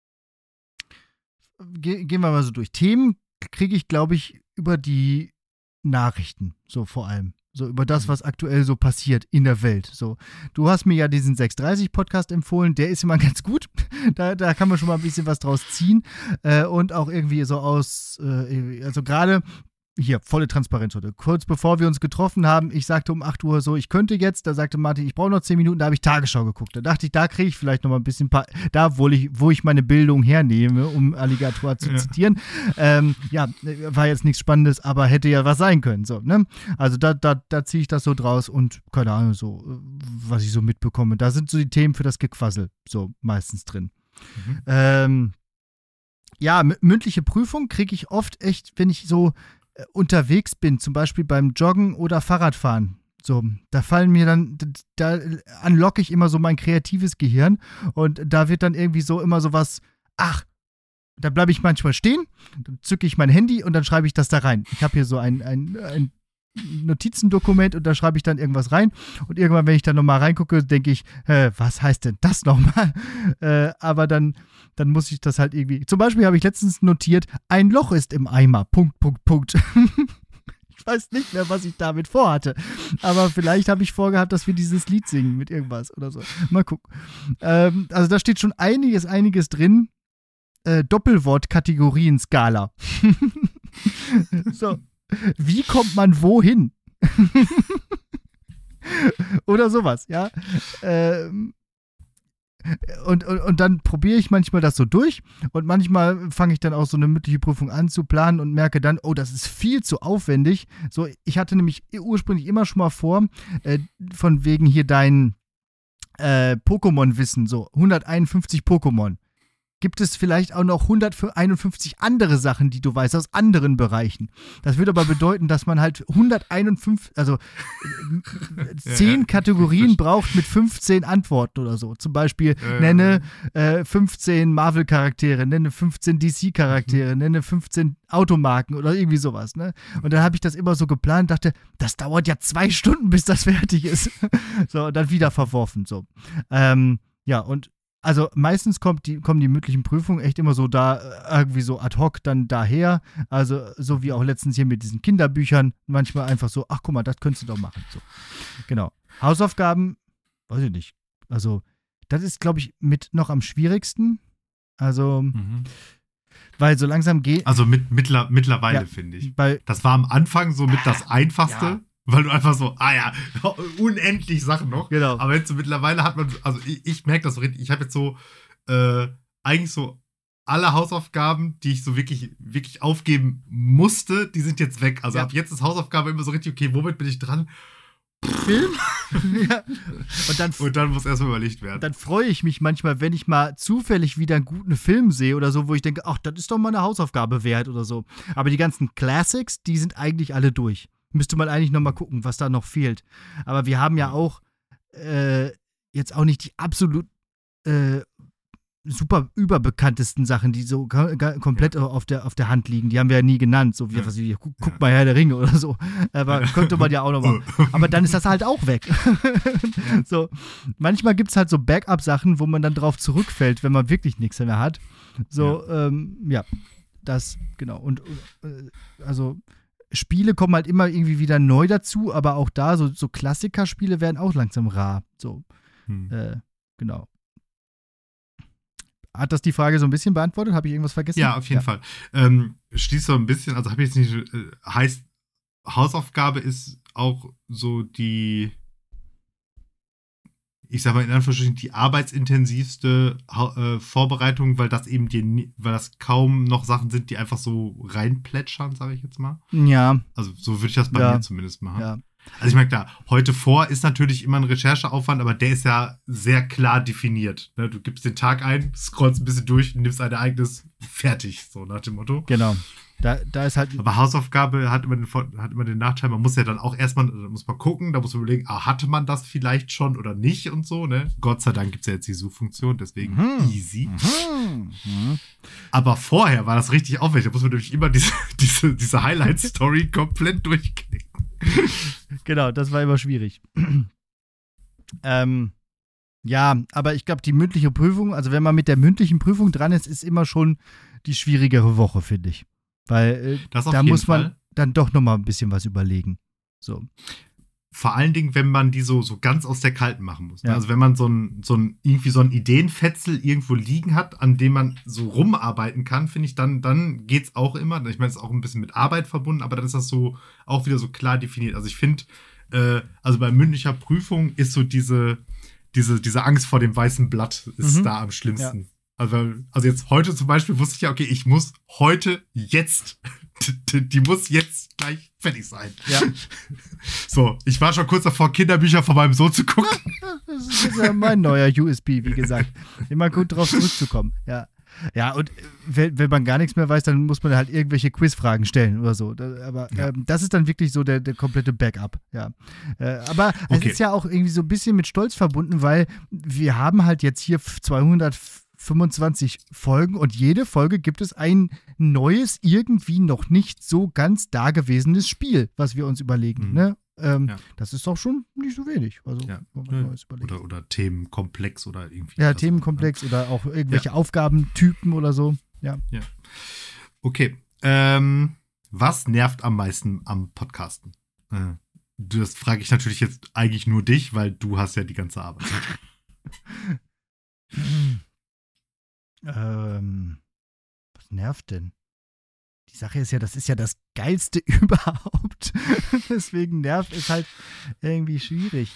[SPEAKER 1] gehen wir mal so durch. Themen kriege ich, glaube ich, über die Nachrichten, so vor allem. So über das, was aktuell so passiert in der Welt. So, du hast mir ja diesen 630-Podcast empfohlen, der ist immer ganz gut. Da kann man schon mal ein bisschen was draus ziehen. Und auch irgendwie so also gerade hier, volle Transparenz heute. Kurz bevor wir uns getroffen haben, ich sagte um 8 Uhr so, ich könnte jetzt, da sagte Martin, ich brauche noch 10 Minuten, da habe ich Tagesschau geguckt. Da dachte ich, da kriege ich vielleicht noch mal ein bisschen, wo ich meine Bildung hernehme, um Alligator zu zitieren. War jetzt nichts Spannendes, aber hätte ja was sein können. So, ne? Also da ziehe ich das so draus und keine Ahnung, so, was ich so mitbekomme. Da sind so die Themen für das Gequassel so meistens drin. Mündliche Prüfung kriege ich oft echt, wenn ich so unterwegs bin, zum Beispiel beim Joggen oder Fahrradfahren. So, da fallen mir dann, da unlocke ich immer so mein kreatives Gehirn und da wird dann irgendwie so immer so was, da bleibe ich manchmal stehen, dann zücke ich mein Handy und dann schreibe ich das da rein. Ich habe hier so ein Notizendokument und da schreibe ich dann irgendwas rein und irgendwann, wenn ich dann nochmal reingucke, denke ich, was heißt denn das nochmal? Aber dann muss ich das halt irgendwie, zum Beispiel habe ich letztens notiert, ein Loch ist im Eimer, .. Ich weiß nicht mehr, was ich damit vorhatte, aber vielleicht habe ich vorgehabt, dass wir dieses Lied singen mit irgendwas oder so. Mal gucken. Also da steht schon einiges drin. Doppelwort-Kategorien-Skala. So. Wie kommt man wohin? Oder sowas, ja. Und dann probiere ich manchmal das so durch und manchmal fange ich dann auch so eine mündliche Prüfung an zu planen und merke dann, oh, das ist viel zu aufwendig. So, ich hatte nämlich ursprünglich immer schon mal vor, von wegen hier dein Pokémon-Wissen, so 151 Pokémon. Gibt es vielleicht auch noch 151 andere Sachen, die du weißt, aus anderen Bereichen. Das würde aber bedeuten, dass man halt 151, also 10 Kategorien braucht mit 15 Antworten oder so. Zum Beispiel nenne 15 Marvel-Charaktere, nenne 15 DC-Charaktere, nenne 15 Automarken oder irgendwie sowas. Ne? Und dann habe ich das immer so geplant, dachte, das dauert ja 2 Stunden, bis das fertig ist. So, und dann wieder verworfen. So. Und also meistens kommen die mündlichen Prüfungen echt immer so da, irgendwie so ad hoc dann daher. Also so wie auch letztens hier mit diesen Kinderbüchern. Manchmal einfach so, ach guck mal, das könntest du doch machen. So. Genau. Hausaufgaben, weiß ich nicht. Also das ist, glaube ich, mit noch am schwierigsten. Also, weil so langsam geht.
[SPEAKER 2] Also mittlerweile, finde ich. Das war am Anfang so mit das Einfachste. Ja. Weil du einfach so, unendlich Sachen noch.
[SPEAKER 1] Genau.
[SPEAKER 2] Aber jetzt so mittlerweile hat man, also ich merke das so richtig, ich habe jetzt so eigentlich so alle Hausaufgaben, die ich so wirklich, wirklich aufgeben musste, die sind jetzt weg. Also ab jetzt ist Hausaufgabe immer so richtig, okay, womit bin ich dran?
[SPEAKER 1] Film? Ja.
[SPEAKER 2] Und dann muss erstmal überlegt werden.
[SPEAKER 1] Dann freue ich mich manchmal, wenn ich mal zufällig wieder einen guten Film sehe oder so, wo ich denke, ach, das ist doch mal eine Hausaufgabe wert oder so. Aber die ganzen Classics, die sind eigentlich alle durch. Müsste man eigentlich noch mal gucken, was da noch fehlt. Aber wir haben ja auch jetzt auch nicht die absolut super überbekanntesten Sachen, die so komplett auf der Hand liegen. Die haben wir ja nie genannt. So wie, was ich, guck mal Herr der Ringe oder so. Aber könnte man ja auch noch mal. Aber dann ist das halt auch weg. So, manchmal gibt es halt so Backup-Sachen, wo man dann drauf zurückfällt, wenn man wirklich nichts mehr hat. So, das, genau. Und also Spiele kommen halt immer irgendwie wieder neu dazu, aber auch da, so Klassikerspiele werden auch langsam rar. So, genau. Hat das die Frage so ein bisschen beantwortet? Habe ich irgendwas vergessen?
[SPEAKER 2] Ja, auf jeden Fall. Schließt so ein bisschen, also habe ich jetzt nicht, heißt, Hausaufgabe ist auch so die, ich sag mal in Anführungsstrichen, die arbeitsintensivste Vorbereitung, weil das eben weil das kaum noch Sachen sind, die einfach so reinplätschern, sage ich jetzt mal.
[SPEAKER 1] Ja.
[SPEAKER 2] Also so würde ich das bei mir zumindest machen.
[SPEAKER 1] Ja.
[SPEAKER 2] Also ich meine, klar, heute vor ist natürlich immer ein Rechercheaufwand, aber der ist ja sehr klar definiert. Ne? Du gibst den Tag ein, scrollst ein bisschen durch, nimmst ein Ereignis, fertig, so nach dem Motto.
[SPEAKER 1] Genau. Da ist halt.
[SPEAKER 2] Aber Hausaufgabe hat immer den Nachteil, man muss ja dann auch erstmal, muss man gucken, da muss man überlegen, hatte man das vielleicht schon oder nicht und so, ne? Gott sei Dank gibt es ja jetzt die Suchfunktion, deswegen easy. Aber vorher war das richtig aufwendig, da muss man nämlich immer diese Highlight-Story komplett durchklicken.
[SPEAKER 1] Genau, das war immer schwierig. Ja, aber ich glaube, die mündliche Prüfung, also wenn man mit der mündlichen Prüfung dran ist immer schon die schwierigere Woche, finde ich. Weil da muss man dann doch noch mal ein bisschen was überlegen. So.
[SPEAKER 2] Vor allen Dingen, wenn man die so ganz aus der Kalten machen muss.
[SPEAKER 1] Ja.
[SPEAKER 2] Also wenn man so ein Ideenfetzel irgendwo liegen hat, an dem man so rumarbeiten kann, finde ich, dann geht's auch immer. Ich meine, es ist auch ein bisschen mit Arbeit verbunden, aber dann ist das so auch wieder so klar definiert. Also ich finde, also bei mündlicher Prüfung ist so diese Angst vor dem weißen Blatt ist da am schlimmsten. Ja. Also jetzt heute zum Beispiel wusste ich ja, okay, ich muss heute jetzt, die muss jetzt gleich fertig sein. Ja. So, ich war schon kurz davor, Kinderbücher von meinem Sohn zu gucken.
[SPEAKER 1] Das ist ja mein neuer USB, wie gesagt. Immer gut drauf zurückzukommen. Ja. Ja, und wenn man gar nichts mehr weiß, dann muss man halt irgendwelche Quizfragen stellen oder so. Aber das ist dann wirklich so der komplette Backup. Ja. Aber es ist ja auch irgendwie so ein bisschen mit Stolz verbunden, weil wir haben halt jetzt hier 225 Folgen und jede Folge gibt es ein neues, irgendwie noch nicht so ganz dagewesenes Spiel, was wir uns überlegen. Ne? Das ist doch schon nicht so wenig. Also, Neues überlegen.
[SPEAKER 2] Oder Themenkomplex oder irgendwie.
[SPEAKER 1] Ja, Themenkomplex oder auch irgendwelche Aufgabentypen oder so. Ja.
[SPEAKER 2] Okay. Was nervt am meisten am Podcasten? Das frage ich natürlich jetzt eigentlich nur dich, weil du hast ja die ganze Arbeit.
[SPEAKER 1] Was nervt denn? Die Sache ist ja, das ist ja das Geilste überhaupt. Deswegen nervt es halt irgendwie schwierig.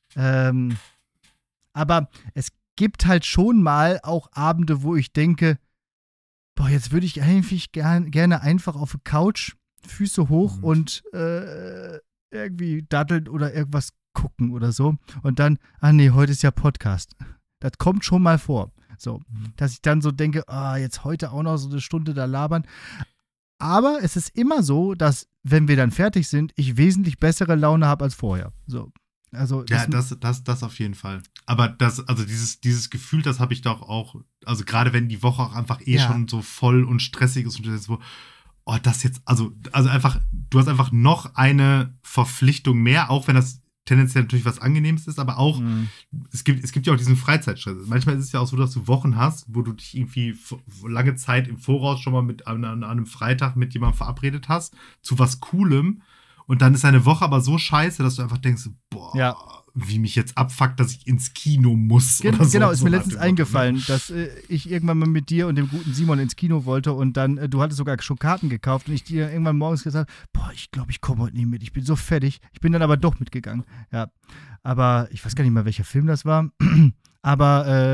[SPEAKER 1] Aber es gibt halt schon mal auch Abende, wo ich denke, boah, jetzt würde ich eigentlich gerne einfach auf der Couch, Füße hoch und irgendwie daddeln oder irgendwas gucken oder so. Und dann, nee, heute ist ja Podcast. Das kommt schon mal vor. So, dass ich dann so denke, jetzt heute auch noch so eine Stunde da labern. Aber es ist immer so, dass, wenn wir dann fertig sind, ich wesentlich bessere Laune habe als vorher. So. Also
[SPEAKER 2] ja, das auf jeden Fall. Aber dieses Gefühl, das habe ich doch auch, also gerade wenn die Woche auch einfach schon so voll und stressig ist und das so, das jetzt, also einfach, du hast einfach noch eine Verpflichtung mehr, auch wenn das tendenziell natürlich was Angenehmes ist, aber auch, es gibt ja auch diesen Freizeitstress. Manchmal ist es ja auch so, dass du Wochen hast, wo du dich irgendwie lange Zeit im Voraus schon mal an einem Freitag mit jemandem verabredet hast, zu was Coolem, und dann ist eine Woche aber so scheiße, dass du einfach denkst, wie mich jetzt abfuckt, dass ich ins Kino muss. Oder so.
[SPEAKER 1] Genau, ist mir letztens eingefallen, dass ich irgendwann mal mit dir und dem guten Simon ins Kino wollte und dann, du hattest sogar schon Karten gekauft und ich dir irgendwann morgens gesagt habe, ich glaube, ich komme heute nicht mit, ich bin so fertig. Ich bin dann aber doch mitgegangen. Ja, aber ich weiß gar nicht mehr, welcher Film das war. Aber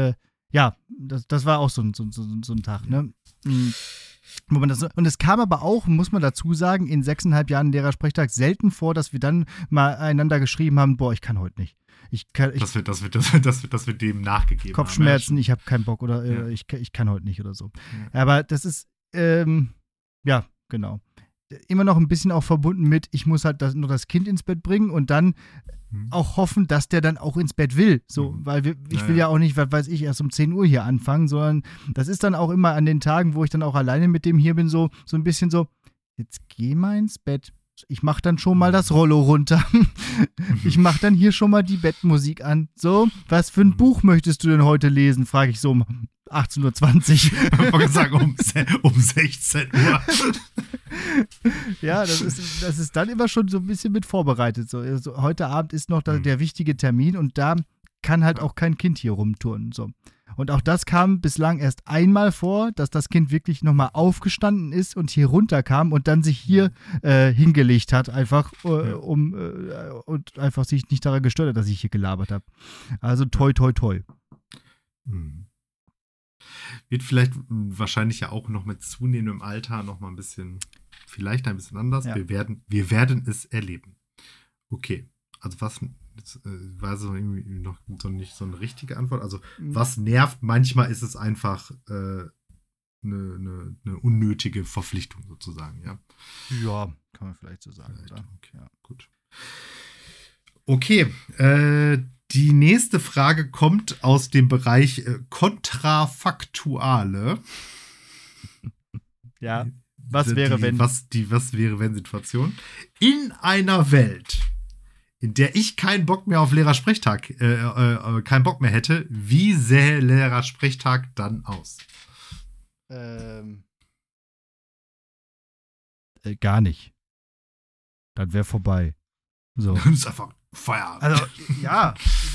[SPEAKER 1] Ja, das war auch so ein Tag, ne? Wo man und es kam aber auch, muss man dazu sagen, in 6,5 Jahren Lehrersprechtag selten vor, dass wir dann mal einander geschrieben haben, boah, ich kann heute nicht.
[SPEAKER 2] Dass wir dem nachgegeben
[SPEAKER 1] Kopfschmerzen,
[SPEAKER 2] haben.
[SPEAKER 1] ich habe keinen Bock oder ich kann heute nicht oder so. Ja. Aber das ist, ja, genau. Immer noch ein bisschen auch verbunden mit, ich muss halt nur das Kind ins Bett bringen und dann auch hoffen, dass der dann auch ins Bett will. So, weil ich will ja auch nicht, was weiß ich, erst um 10 Uhr hier anfangen, sondern das ist dann auch immer an den Tagen, wo ich dann auch alleine mit dem hier bin, so ein bisschen so, jetzt geh mal ins Bett. Ich mach dann schon mal das Rollo runter. Ich mach dann hier schon mal die Bettmusik an. So, was für ein Buch möchtest du denn heute lesen, frage ich so um 18:20 Uhr.
[SPEAKER 2] Ich wollte sagen, um 16 Uhr.
[SPEAKER 1] Ja, das ist dann immer schon so ein bisschen mit vorbereitet. So, also heute Abend ist noch der wichtige Termin und da kann halt auch kein Kind hier rumturnen. So. Und auch das kam bislang erst einmal vor, dass das Kind wirklich nochmal aufgestanden ist und hier runterkam und dann sich hier hingelegt hat, einfach, und einfach sich nicht daran gestört hat, dass ich hier gelabert habe. Also toi, toi, toi.
[SPEAKER 2] Wird vielleicht wahrscheinlich ja auch noch mit zunehmendem Alter noch mal ein bisschen, vielleicht ein bisschen anders. Ja. Wir werden es erleben. Okay, also was, jetzt war so irgendwie noch nicht so eine richtige Antwort. Also was nervt, manchmal ist es einfach eine unnötige Verpflichtung sozusagen, ja.
[SPEAKER 1] Ja, kann man vielleicht so sagen. Oder?
[SPEAKER 2] Okay, ja. Gut. Okay, die nächste Frage kommt aus dem Bereich Kontrafaktuale.
[SPEAKER 1] Ja, was wäre, wenn?
[SPEAKER 2] Was wäre, wenn Situation. In einer Welt, in der ich keinen Bock mehr auf Lehrersprechtag, keinen Bock mehr hätte, wie sähe Lehrersprechtag dann aus?
[SPEAKER 1] Gar nicht. Dann wäre vorbei. So.
[SPEAKER 2] Das ist einfach Feierabend.
[SPEAKER 1] Also, ja.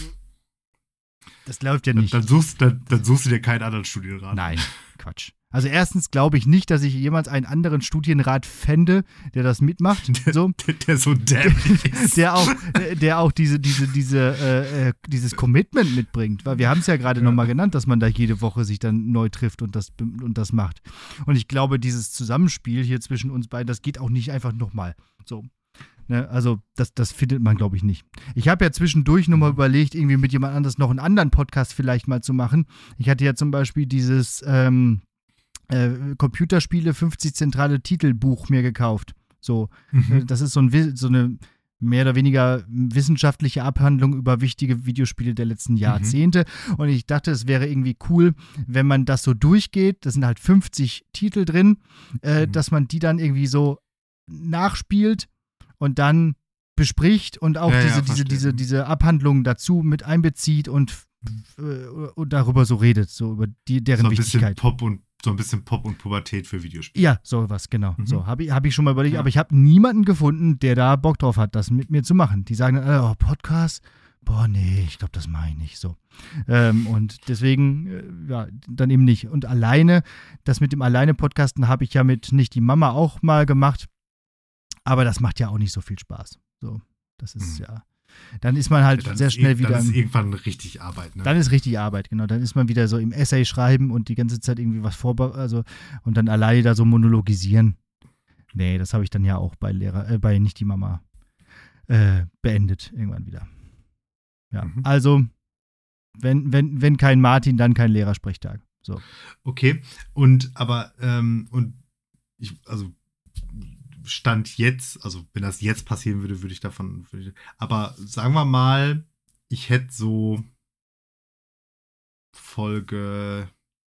[SPEAKER 1] Das läuft ja nicht.
[SPEAKER 2] Dann suchst du dir keinen anderen Studienrat.
[SPEAKER 1] Nein, Quatsch. Also erstens glaube ich nicht, dass ich jemals einen anderen Studienrat fände, der das mitmacht.
[SPEAKER 2] Der so dämlich ist.
[SPEAKER 1] Der auch dieses Commitment mitbringt. Weil wir haben es ja gerade nochmal genannt, dass man da jede Woche sich dann neu trifft und das macht. Und ich glaube, dieses Zusammenspiel hier zwischen uns beiden, das geht auch nicht einfach nochmal. So. Ne, also das findet man, glaube ich, nicht. Ich habe ja zwischendurch nochmal überlegt, irgendwie mit jemand anders noch einen anderen Podcast vielleicht mal zu machen. Ich hatte ja zum Beispiel dieses Computerspiele 50 zentrale Titelbuch mir gekauft. So, das ist so eine mehr oder weniger wissenschaftliche Abhandlung über wichtige Videospiele der letzten Jahrzehnte. Und ich dachte, es wäre irgendwie cool, wenn man das so durchgeht. Da sind halt 50 Titel drin, dass man die dann irgendwie so nachspielt und dann bespricht und auch diese Abhandlungen dazu mit einbezieht und darüber so redet, so über deren Wichtigkeit.
[SPEAKER 2] So ein bisschen Pop und Pubertät für Videospiele.
[SPEAKER 1] Ja, sowas, genau. So, hab ich schon mal überlegt, aber ich habe niemanden gefunden, der da Bock drauf hat, das mit mir zu machen. Die sagen dann, oh, Podcast? Boah, nee, ich glaube, das mache ich nicht so. Und deswegen, dann eben nicht. Und alleine, das mit dem Alleine-Podcasten habe ich ja mit Nicht die Mama auch mal gemacht. Aber das macht ja auch nicht so viel Spaß. So, das ist dann ist man halt sehr schnell wieder.
[SPEAKER 2] Dann ist irgendwann richtig Arbeit, ne?
[SPEAKER 1] Dann ist richtig Arbeit, genau. Dann ist man wieder so im Essay schreiben und die ganze Zeit irgendwie was und dann alleine da so monologisieren. Nee, das habe ich dann ja auch bei Nicht die Mama beendet irgendwann wieder. Ja, also wenn kein Martin, dann kein Lehrersprechtag. So.
[SPEAKER 2] Okay, Stand jetzt, also wenn das jetzt passieren würde, würde ich davon. Aber sagen wir mal, ich hätte so Folge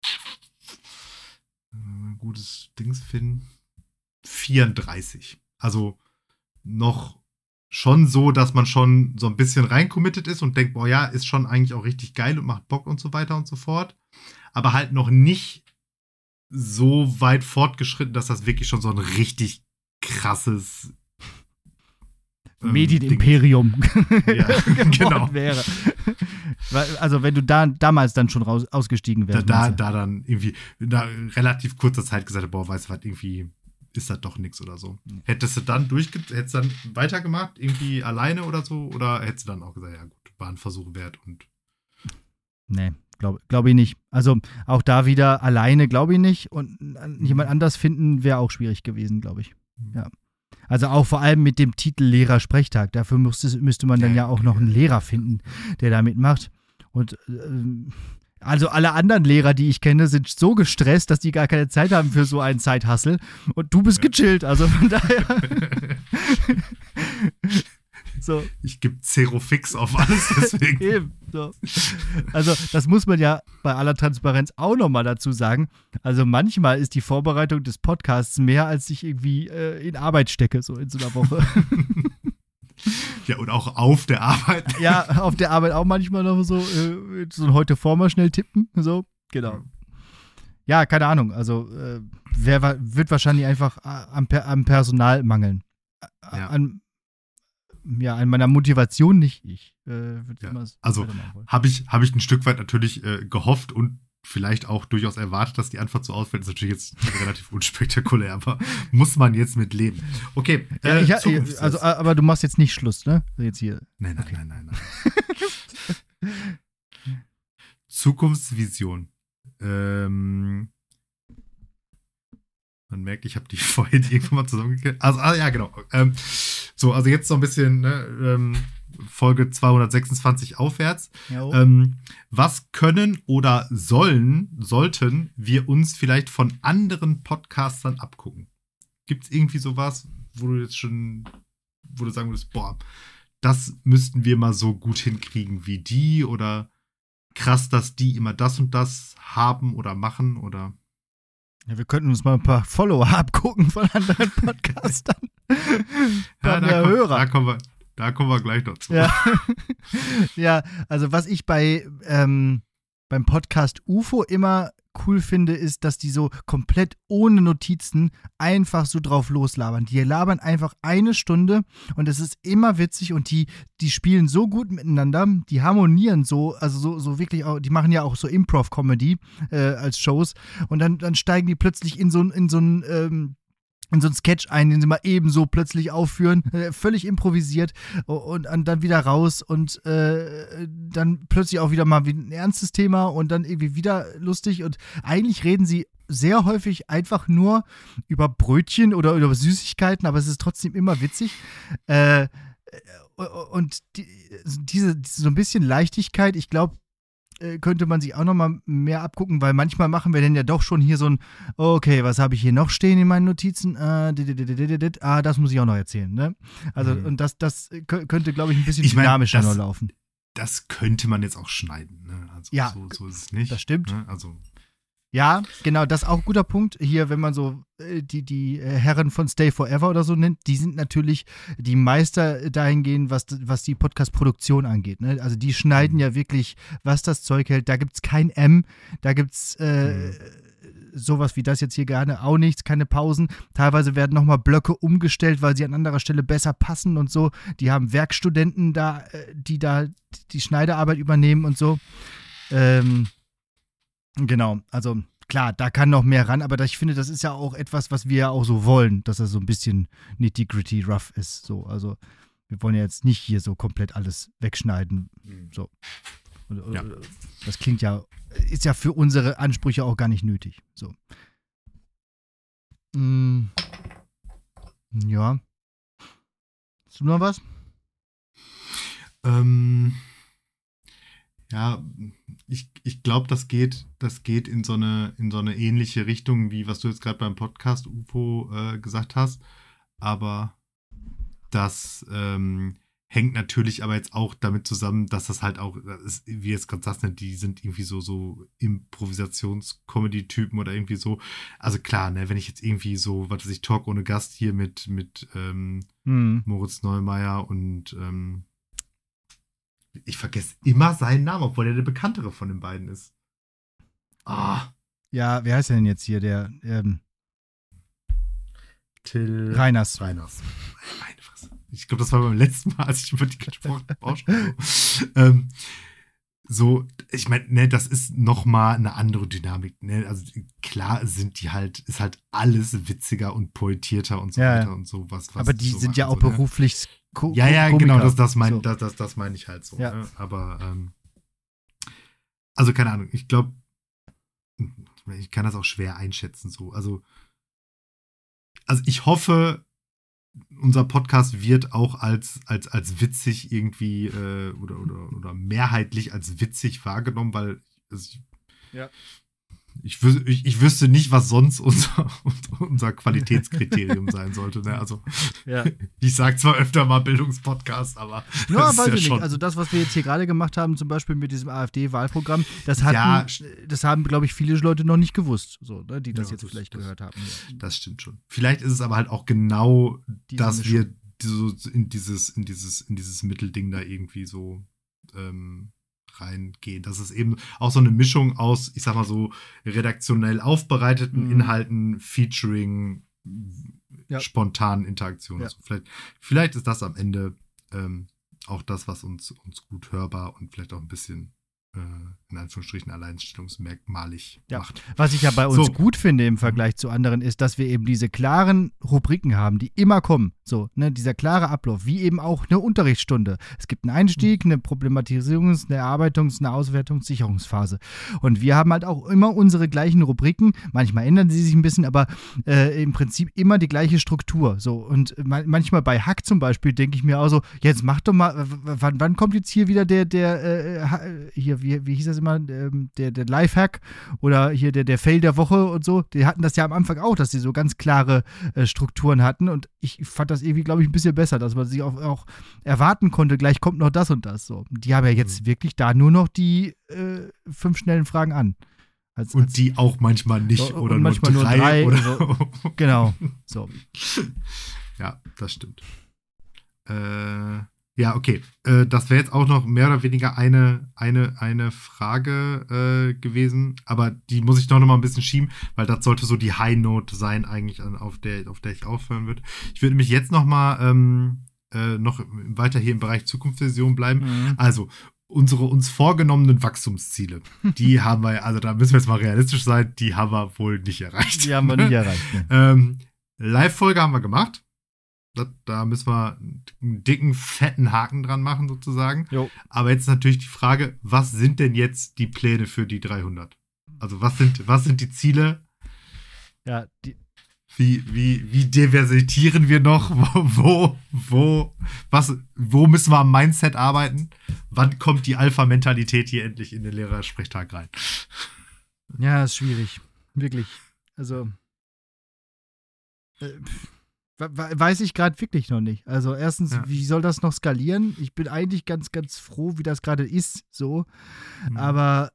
[SPEAKER 2] gutes Dings finden 34. Also noch schon so, dass man schon so ein bisschen reinkommittet ist und denkt, boah ja, ist schon eigentlich auch richtig geil und macht Bock und so weiter und so fort. Aber halt noch nicht so weit fortgeschritten, dass das wirklich schon so ein richtig krasses
[SPEAKER 1] Medienimperium
[SPEAKER 2] genau.
[SPEAKER 1] wäre. Also wenn du damals dann schon ausgestiegen wärst.
[SPEAKER 2] Da dann irgendwie relativ kurzer Zeit gesagt, boah, weißt du was, irgendwie ist das doch nichts oder so. Hättest du dann weitergemacht, irgendwie alleine oder so? Oder hättest du dann auch gesagt, ja gut, war ein Versuch wert und
[SPEAKER 1] nee, Glaube ich nicht. Also auch da wieder alleine glaube ich nicht und jemand anders finden wäre auch schwierig gewesen, glaube ich. Ja. Also auch vor allem mit dem Titel Lehrer-Sprechtag. Dafür müsste man dann ja auch noch einen Lehrer finden, der da mitmacht. Und also alle anderen Lehrer, die ich kenne, sind so gestresst, dass die gar keine Zeit haben für so einen Zeithassel. Und du bist gechillt, also von daher. So.
[SPEAKER 2] Ich gebe Zero-Fix auf alles, deswegen.
[SPEAKER 1] Eben, so. Also das muss man ja bei aller Transparenz auch nochmal dazu sagen. Also manchmal ist die Vorbereitung des Podcasts mehr, als ich irgendwie in Arbeit stecke, so in so einer Woche.
[SPEAKER 2] Ja, und auch auf der Arbeit.
[SPEAKER 1] Ja, auf der Arbeit auch manchmal noch so ein heute vor mal schnell tippen, so, genau. Ja, keine Ahnung, also wird wahrscheinlich einfach am Personal mangeln.
[SPEAKER 2] Ja.
[SPEAKER 1] An meiner Motivation nicht. Ich
[SPEAKER 2] also habe ich ein Stück weit natürlich gehofft und vielleicht auch durchaus erwartet, dass die Antwort so ausfällt. Das ist natürlich jetzt relativ unspektakulär, aber muss man jetzt mit leben. Okay.
[SPEAKER 1] Aber du machst jetzt nicht Schluss, ne? Jetzt hier.
[SPEAKER 2] Nein. Zukunftsvision. Man merkt, ich habe die vorhin irgendwann mal zusammengekriegt. Also, ja, genau. Also jetzt so ein bisschen, ne, Folge 226 aufwärts. Was können oder sollten wir uns vielleicht von anderen Podcastern abgucken? Gibt es irgendwie sowas, wo du sagen würdest, boah, das müssten wir mal so gut hinkriegen wie die oder krass, dass die immer das und das haben oder machen oder?
[SPEAKER 1] Ja, wir könnten uns mal ein paar Follower abgucken von anderen Podcastern.
[SPEAKER 2] Hörer. Da kommen wir gleich dazu.
[SPEAKER 1] Ja, also was ich beim Podcast UFO immer cool finde, ist, dass die so komplett ohne Notizen einfach so drauf loslabern. Die labern einfach 1 Stunde und es ist immer witzig und die spielen so gut miteinander, die harmonieren so, also so wirklich auch, die machen ja auch so Improv-Comedy als Shows und dann steigen die plötzlich in so ein Sketch ein, den sie mal ebenso plötzlich aufführen, völlig improvisiert und dann wieder raus und dann plötzlich auch wieder mal wie ein ernstes Thema und dann irgendwie wieder lustig und eigentlich reden sie sehr häufig einfach nur über Brötchen oder über Süßigkeiten, aber es ist trotzdem immer witzig. Und diese so ein bisschen Leichtigkeit, ich glaube, könnte man sich auch noch mal mehr abgucken, weil manchmal machen wir dann ja doch schon hier so ein, okay, was habe ich hier noch stehen in meinen Notizen? Das muss ich auch noch erzählen, ne? Also, und das könnte, glaube ich, ein bisschen dynamischer noch laufen.
[SPEAKER 2] Das könnte man jetzt auch schneiden, ne? Also,
[SPEAKER 1] ja,
[SPEAKER 2] so ist es nicht.
[SPEAKER 1] Das stimmt.
[SPEAKER 2] Ne? Also.
[SPEAKER 1] Ja, genau, das ist auch ein guter Punkt. Hier, wenn man so die Herren von Stay Forever oder so nennt, die sind natürlich die Meister dahingehend, was die Podcast-Produktion angeht. Ne? Also die schneiden ja wirklich, was das Zeug hält. Da gibt es kein M, da gibt es sowas wie das jetzt hier gerne auch nichts, keine Pausen. Teilweise werden nochmal Blöcke umgestellt, weil sie an anderer Stelle besser passen und so. Die haben Werkstudenten da, die die Schneidearbeit übernehmen und so. Genau, also klar, da kann noch mehr ran, aber ich finde, das ist ja auch etwas, was wir ja auch so wollen, dass das so ein bisschen nitty-gritty rough ist. So, also wir wollen ja jetzt nicht hier so komplett alles wegschneiden. So. Ja. Das klingt ja, ist ja für unsere Ansprüche auch gar nicht nötig. So. Ja. Hast du noch was?
[SPEAKER 2] Ja, ich glaube, das geht in so eine ähnliche Richtung, wie was du jetzt gerade beim Podcast UFO gesagt hast. Aber das hängt natürlich aber jetzt auch damit zusammen, dass das halt auch, wie jetzt gerade sagst, die sind irgendwie so Improvisations-Comedy-Typen oder irgendwie so. Also klar, ne, wenn ich jetzt irgendwie so, was weiß ich, Talk ohne Gast hier mit Moritz Neumeier und ich vergesse immer seinen Namen, obwohl er der bekanntere von den beiden ist.
[SPEAKER 1] Ja, wer heißt der denn jetzt hier? Der
[SPEAKER 2] Till
[SPEAKER 1] Reiners.
[SPEAKER 2] Meine Fresse. Ich glaube, das war beim letzten Mal, als ich über die gesprochen habe. So, ich meine, ne, das ist nochmal eine andere Dynamik. Ne? Also klar ist halt alles witziger und pointierter und so weiter und so was.
[SPEAKER 1] Aber die
[SPEAKER 2] so
[SPEAKER 1] sind ja auch
[SPEAKER 2] so,
[SPEAKER 1] beruflich
[SPEAKER 2] Ja,
[SPEAKER 1] Komiker.
[SPEAKER 2] genau, das meine ich halt so.
[SPEAKER 1] Ja.
[SPEAKER 2] Ne? Aber also keine Ahnung, ich glaube, ich kann das auch schwer einschätzen so. Also ich hoffe, unser Podcast wird auch als witzig irgendwie oder mehrheitlich als witzig wahrgenommen, weil
[SPEAKER 1] ja.
[SPEAKER 2] ich wüsste nicht, was sonst unser Qualitätskriterium sein sollte. Ne? Also,
[SPEAKER 1] ja.
[SPEAKER 2] Ich sage zwar öfter mal Bildungspodcast, aber
[SPEAKER 1] das weiß ich nicht. Also das, was wir jetzt hier gerade gemacht haben, zum Beispiel mit diesem AfD-Wahlprogramm, das haben, glaube ich, viele Leute noch nicht gewusst, so, ne, die das jetzt vielleicht gehört haben. Ja.
[SPEAKER 2] Das stimmt schon. Vielleicht ist es aber halt auch genau, dass
[SPEAKER 1] Mischung.
[SPEAKER 2] wir so in dieses Mittelding da irgendwie so reingehen. Das ist eben auch so eine Mischung aus, ich sag mal so, redaktionell aufbereiteten Inhalten, Featuring, spontanen Interaktionen.
[SPEAKER 1] Ja.
[SPEAKER 2] Also vielleicht ist das am Ende auch das, was uns gut hörbar und vielleicht auch ein bisschen in Anführungsstrichen alleinstellungsmerkmalig macht.
[SPEAKER 1] Was ich ja bei uns gut finde im Vergleich zu anderen, ist, dass wir eben diese klaren Rubriken haben, die immer kommen. So, ne, dieser klare Ablauf, wie eben auch eine Unterrichtsstunde. Es gibt einen Einstieg, eine Problematisierungs-, eine Erarbeitungs-, eine Auswertungs-, Sicherungsphase. Und wir haben halt auch immer unsere gleichen Rubriken. Manchmal ändern sie sich ein bisschen, aber im Prinzip immer die gleiche Struktur. So, und manchmal bei Hack zum Beispiel denke ich mir auch so, jetzt mach doch mal, wann kommt jetzt hier wieder wie hieß das immer, der Lifehack oder hier der Fail der Woche und so. Die hatten das ja am Anfang auch, dass sie so ganz klare Strukturen hatten und ich fand das irgendwie, glaube ich, ein bisschen besser, dass man sich auch erwarten konnte, gleich kommt noch das und das. So. Die haben ja jetzt wirklich da nur noch die 5 schnellen Fragen an.
[SPEAKER 2] Und die auch manchmal nicht oder
[SPEAKER 1] manchmal
[SPEAKER 2] nur 3 oder
[SPEAKER 1] so. Genau, so.
[SPEAKER 2] Ja, das stimmt. Ja, okay. Das wäre jetzt auch noch mehr oder weniger eine Frage gewesen, aber die muss ich doch noch mal ein bisschen schieben, weil das sollte so die High Note sein eigentlich, auf der ich aufhören würde. Ich würde nämlich jetzt noch mal noch weiter hier im Bereich Zukunftsvision bleiben. Also unsere uns vorgenommenen Wachstumsziele, die haben wir, also da müssen wir jetzt mal realistisch sein, die haben wir wohl nicht erreicht.
[SPEAKER 1] Die haben wir nicht erreicht. Ne?
[SPEAKER 2] Live-Folge haben wir gemacht. Da müssen wir einen dicken, fetten Haken dran machen, sozusagen. Jo. Aber jetzt natürlich die Frage, was sind denn jetzt die Pläne für die 300? Also was sind die Ziele?
[SPEAKER 1] Ja,
[SPEAKER 2] Wie diversitieren wir noch? Wo müssen wir am Mindset arbeiten? Wann kommt die Alpha-Mentalität hier endlich in den Lehrersprechtag rein?
[SPEAKER 1] Ja, ist schwierig. Wirklich. Also weiß ich gerade wirklich noch nicht. Also erstens, wie soll das noch skalieren? Ich bin eigentlich ganz, ganz froh, wie das gerade ist, so. Aber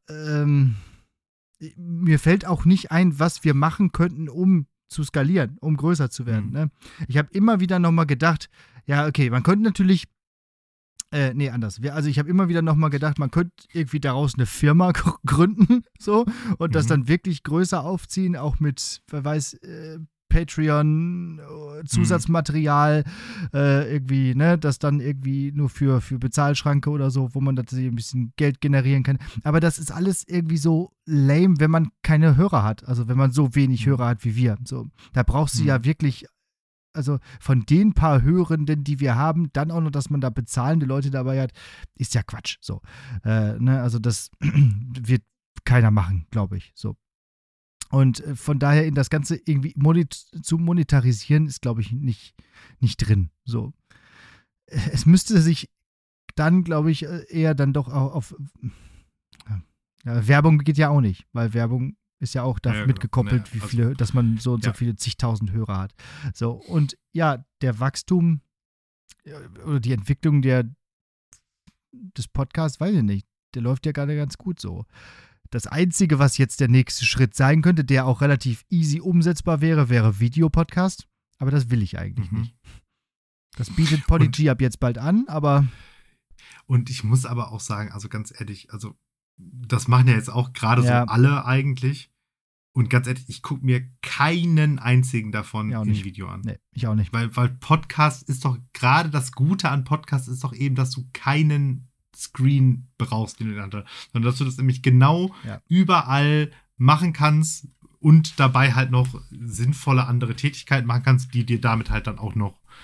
[SPEAKER 1] mir fällt auch nicht ein, was wir machen könnten, um zu skalieren, um größer zu werden. Ne? Ich habe immer wieder nochmal gedacht, ja, okay, man könnte natürlich anders. Ich habe immer wieder nochmal gedacht, man könnte irgendwie daraus eine Firma gründen, so, und das dann wirklich größer aufziehen, auch mit, wer weiß, Patreon, Zusatzmaterial, irgendwie, ne, das dann irgendwie nur für Bezahlschranke oder so, wo man tatsächlich ein bisschen Geld generieren kann. Aber das ist alles irgendwie so lame, wenn man keine Hörer hat. Also wenn man so wenig Hörer hat wie wir. So, da brauchst du ja wirklich, also von den paar Hörenden, die wir haben, dann auch noch, dass man da bezahlende Leute dabei hat, ist ja Quatsch. So, ne, also das wird keiner machen, glaube ich. So. Und von daher in das Ganze irgendwie zu monetarisieren, ist, glaube ich, nicht drin. So. Es müsste sich dann, glaube ich, eher dann doch auch auf Werbung geht ja auch nicht, weil Werbung ist ja auch damit gekoppelt, wie viele, dass man so und so viele zigtausend Hörer hat. So, und ja, der Wachstum oder die Entwicklung des Podcasts, weiß ich nicht, der läuft ja gerade ganz gut so. Das Einzige, was jetzt der nächste Schritt sein könnte, der auch relativ easy umsetzbar wäre Videopodcast. Aber das will ich eigentlich nicht. Das bietet Podigy ab jetzt bald an, aber.
[SPEAKER 2] Und ich muss aber auch sagen, also ganz ehrlich, also das machen ja jetzt auch gerade so alle eigentlich. Und ganz ehrlich, ich gucke mir keinen einzigen davon im Video an.
[SPEAKER 1] Nee, ich auch nicht.
[SPEAKER 2] Weil Podcast ist doch, gerade das Gute an Podcast ist doch eben, dass du keinen Screen brauchst, den du in der Hand hast, sondern dass du das nämlich genau überall machen kannst und dabei halt noch sinnvolle andere Tätigkeiten machen kannst, die dir damit halt dann auch noch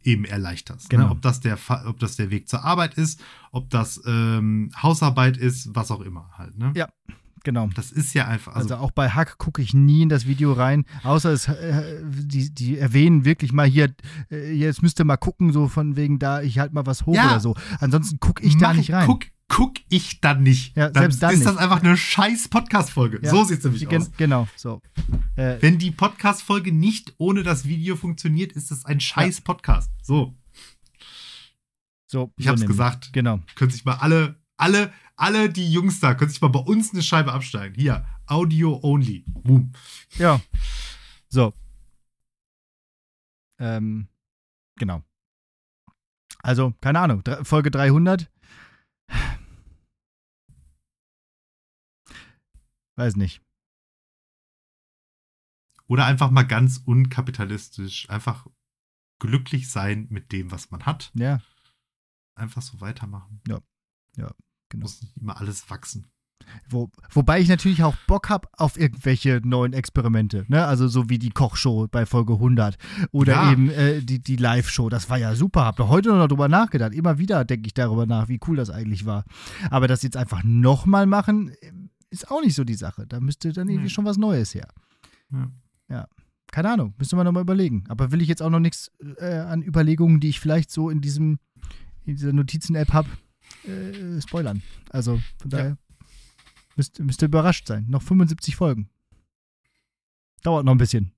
[SPEAKER 2] eben erleichterst.
[SPEAKER 1] Genau.
[SPEAKER 2] Ne? Ob das der Weg zur Arbeit ist, ob das Hausarbeit ist, was auch immer halt. Ne?
[SPEAKER 1] Ja, genau.
[SPEAKER 2] Das ist ja einfach.
[SPEAKER 1] Also auch bei Hack gucke ich nie in das Video rein, außer die erwähnen wirklich mal hier, jetzt müsst ihr mal gucken, so von wegen da, ich halt mal was hoch oder so. Ansonsten gucke ich da nicht rein.
[SPEAKER 2] Guck ich dann nicht.
[SPEAKER 1] Ja, selbst dann
[SPEAKER 2] ist
[SPEAKER 1] nicht.
[SPEAKER 2] das einfach eine scheiß Podcast-Folge.
[SPEAKER 1] Ja,
[SPEAKER 2] so sieht es nämlich aus.
[SPEAKER 1] Genau, so.
[SPEAKER 2] Wenn die Podcast-Folge nicht ohne das Video funktioniert, ist das ein scheiß Podcast. So. Ich hab's gesagt.
[SPEAKER 1] Genau.
[SPEAKER 2] Können sich mal alle die Jungs da, können sich mal bei uns eine Scheibe absteigen. Hier, Audio only. Boom.
[SPEAKER 1] Ja. So. Genau. Also, keine Ahnung, Folge 300. Weiß nicht.
[SPEAKER 2] Oder einfach mal ganz unkapitalistisch, einfach glücklich sein mit dem, was man hat.
[SPEAKER 1] Ja.
[SPEAKER 2] Einfach so weitermachen.
[SPEAKER 1] Ja, genau.
[SPEAKER 2] Muss nicht immer alles wachsen.
[SPEAKER 1] Wobei ich natürlich auch Bock habe auf irgendwelche neuen Experimente, ne? Also so wie die Kochshow bei Folge 100 oder eben die Live-Show, das war ja super, habe heute noch drüber nachgedacht, immer wieder denke ich darüber nach, wie cool das eigentlich war. Aber das jetzt einfach nochmal machen, ist auch nicht so die Sache, da müsste dann irgendwie schon was Neues her. Ja. Keine Ahnung, müsste man nochmal überlegen. Aber will ich jetzt auch noch nichts an Überlegungen, die ich vielleicht so in dieser Notizen-App habe, spoilern. Also von daher müsst ihr überrascht sein. Noch 75 Folgen. Dauert noch ein bisschen.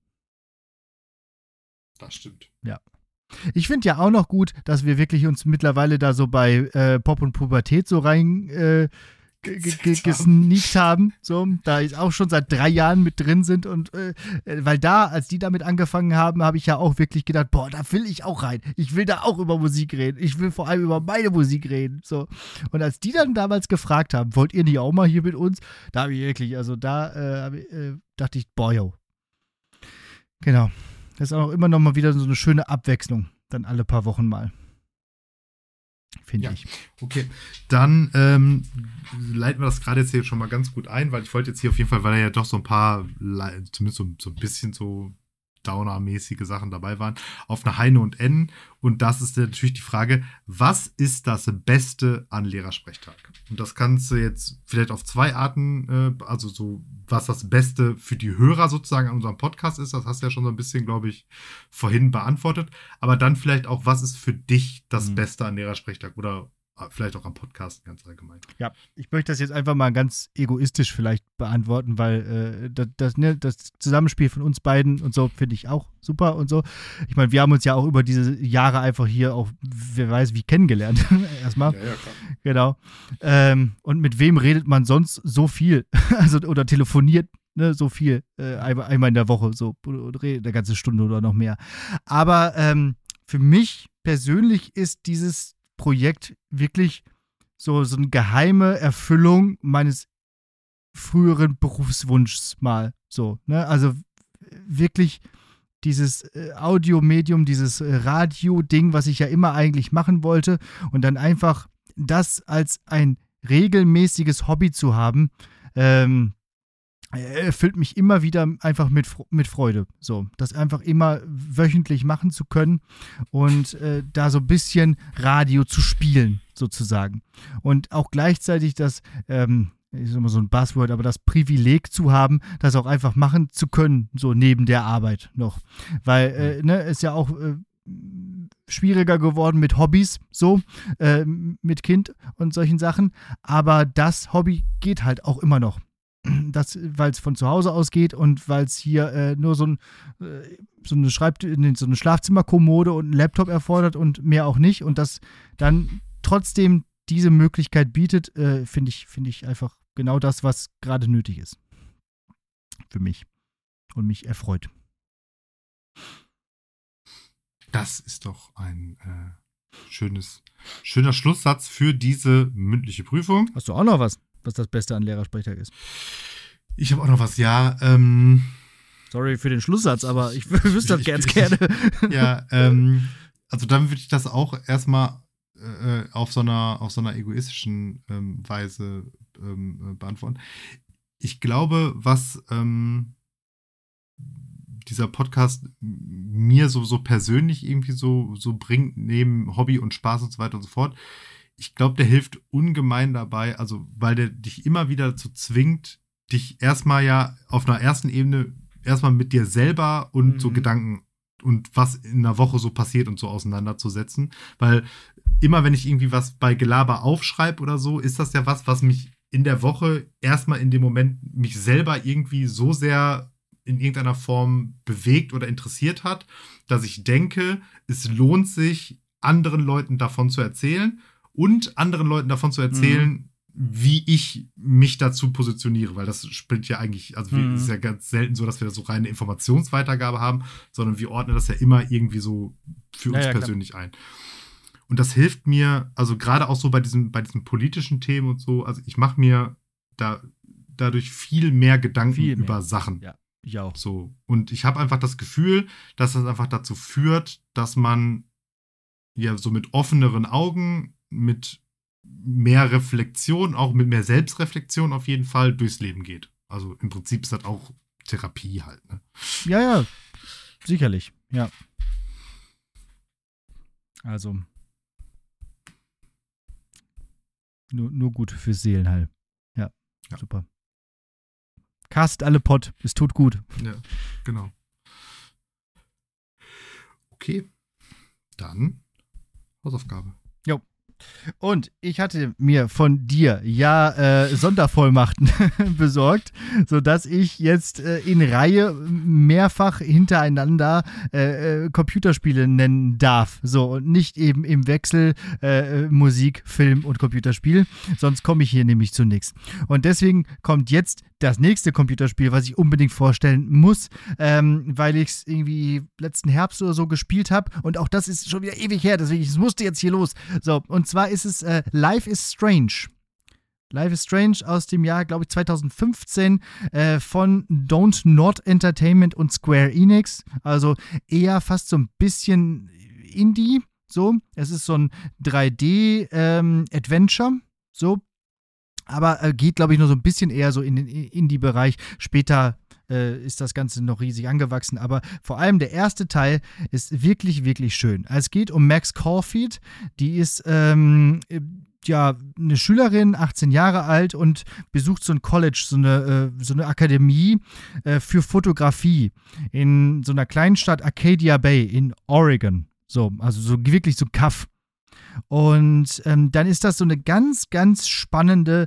[SPEAKER 2] Das stimmt.
[SPEAKER 1] Ja. Ich finde ja auch noch gut, dass wir wirklich uns mittlerweile da so bei Pop und Pubertät so rein gesneakt haben, so, da jetzt auch schon seit 3 Jahren mit drin sind und weil als die damit angefangen haben, habe ich ja auch wirklich gedacht, boah, da will ich auch rein. Ich will da auch über Musik reden. Ich will vor allem über meine Musik reden, so. Und als die dann damals gefragt haben, wollt ihr nicht auch mal hier mit uns? Da habe ich wirklich, also da dachte ich, boah, yo. Genau. Das ist auch immer noch mal wieder so eine schöne Abwechslung, dann alle paar Wochen mal. Finde ich.
[SPEAKER 2] Okay, dann leiten wir das gerade jetzt hier schon mal ganz gut ein, weil ich wollte jetzt hier auf jeden Fall, weil ja doch so ein paar, zumindest so ein bisschen so Downer-mäßige Sachen dabei waren, auf eine Heine und N. Und das ist natürlich die Frage, was ist das Beste an Lehrersprechtag? Und das kannst du jetzt vielleicht auf 2 Arten, also so, was das Beste für die Hörer sozusagen an unserem Podcast ist, das hast du ja schon so ein bisschen, glaube ich, vorhin beantwortet. Aber dann vielleicht auch, was ist für dich das Beste an Lehrersprechtag oder vielleicht auch am Podcast ganz allgemein?
[SPEAKER 1] Ja, ich möchte das jetzt einfach mal ganz egoistisch vielleicht beantworten, weil das Zusammenspiel von uns beiden und so finde ich auch super und so. Ich meine, wir haben uns ja auch über diese Jahre einfach hier auch, wer weiß wie, kennengelernt. Erstmal. Ja, klar. Genau. Und mit wem redet man sonst so viel? Also, oder telefoniert, ne, so viel, einmal in der Woche, so, oder redet eine ganze Stunde oder noch mehr. Aber für mich persönlich ist dieses Projekt wirklich so eine geheime Erfüllung meines früheren Berufswunschs mal so, ne? Also wirklich dieses Audiomedium, dieses Radio-Ding, was ich ja immer eigentlich machen wollte und dann einfach das als ein regelmäßiges Hobby zu haben, erfüllt mich immer wieder einfach mit Freude. So, das einfach immer wöchentlich machen zu können und da so ein bisschen Radio zu spielen, sozusagen. Und auch gleichzeitig das, ist immer so ein Buzzword, aber das Privileg zu haben, das auch einfach machen zu können, so neben der Arbeit noch. Weil, ist ja auch schwieriger geworden mit Hobbys, so, mit Kind und solchen Sachen. Aber das Hobby geht halt auch immer noch. Weil es von zu Hause aus geht und weil es hier nur so eine Schlafzimmerkommode und einen Laptop erfordert und mehr auch nicht und das dann trotzdem diese Möglichkeit bietet, finde ich einfach genau das, was gerade nötig ist. Für mich. Und mich erfreut.
[SPEAKER 2] Das ist doch ein schöner Schlusssatz für diese mündliche Prüfung.
[SPEAKER 1] Hast du auch noch was das Beste an Lehrersprechtag ist?
[SPEAKER 2] Ich habe auch noch was, ja.
[SPEAKER 1] Sorry für den Schlusssatz, aber ich wüsste das ganz gerne.
[SPEAKER 2] Ja, also dann würde ich das auch erstmal auf so einer egoistischen Weise beantworten. Ich glaube, was dieser Podcast mir so persönlich irgendwie so bringt, neben Hobby und Spaß und so weiter und so fort. Ich glaube, der hilft ungemein dabei, also weil der dich immer wieder dazu zwingt, dich erstmal ja auf einer ersten Ebene erstmal mit dir selber und so Gedanken und was in einer Woche so passiert und so auseinanderzusetzen. Weil immer, wenn ich irgendwie was bei Gelaber aufschreibe oder so, ist das ja was mich in der Woche erstmal in dem Moment mich selber irgendwie so sehr in irgendeiner Form bewegt oder interessiert hat, dass ich denke, es lohnt sich, anderen Leuten davon zu erzählen und anderen Leuten davon zu erzählen, wie ich mich dazu positioniere, weil das spielt ja eigentlich, also es ist ja ganz selten so, dass wir da so reine Informationsweitergabe haben, sondern wir ordnen das ja immer irgendwie so für uns persönlich ein. Und das hilft mir, also gerade auch so bei diesen politischen Themen und so, also ich mache mir dadurch viel mehr Gedanken über Sachen.
[SPEAKER 1] Ja, ich auch.
[SPEAKER 2] So. Und ich habe einfach das Gefühl, dass das einfach dazu führt, dass man ja so mit offeneren Augen, mit mehr Reflexion, auch mit mehr Selbstreflexion auf jeden Fall durchs Leben geht. Also im Prinzip ist das auch Therapie halt, ne?
[SPEAKER 1] Ja, sicherlich, ja. Also nur gut fürs Seelenheil. Ja, super. Cast alle Pott, es tut gut.
[SPEAKER 2] Ja, genau. Okay, dann Hausaufgabe.
[SPEAKER 1] Jo. Und ich hatte mir von dir Sondervollmachten besorgt, sodass ich jetzt in Reihe mehrfach hintereinander Computerspiele nennen darf. So, und nicht eben im Wechsel Musik, Film und Computerspiel. Sonst komme ich hier nämlich zu nichts. Und deswegen kommt jetzt das nächste Computerspiel, was ich unbedingt vorstellen muss, weil ich es irgendwie letzten Herbst oder so gespielt habe. Und auch das ist schon wieder ewig her, deswegen es musste jetzt hier los. So, und zwar ist es Life is Strange. Life is Strange aus dem Jahr, glaube ich, 2015 von Don't Not Entertainment und Square Enix. Also eher fast so ein bisschen Indie. So, es ist so ein 3D-Adventure. So. Aber geht, glaube ich, nur so ein bisschen eher so in den Indie-Bereich. Später ist das Ganze noch riesig angewachsen. Aber vor allem der erste Teil ist wirklich, wirklich schön. Also es geht um Max Caulfield. Die ist eine Schülerin, 18 Jahre alt und besucht so ein College, so eine Akademie für Fotografie in so einer kleinen Stadt Arcadia Bay in Oregon. So, also so wirklich so Kaff. Und dann ist das so eine ganz, ganz spannende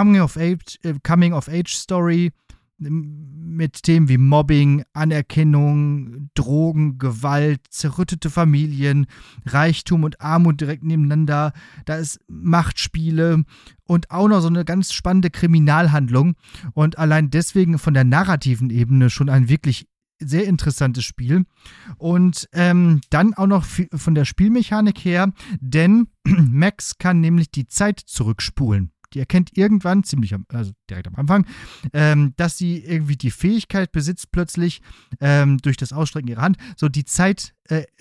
[SPEAKER 1] Coming-of-Age-Story mit Themen wie Mobbing, Anerkennung, Drogen, Gewalt, zerrüttete Familien, Reichtum und Armut direkt nebeneinander. Da ist Machtspiele und auch noch so eine ganz spannende Kriminalhandlung. Und allein deswegen von der narrativen Ebene schon ein wirklich sehr interessantes Spiel. Und dann auch noch von der Spielmechanik her, denn Max kann nämlich die Zeit zurückspulen. Die erkennt irgendwann, direkt am Anfang, dass sie irgendwie die Fähigkeit besitzt, plötzlich durch das Ausstrecken ihrer Hand, so die Zeit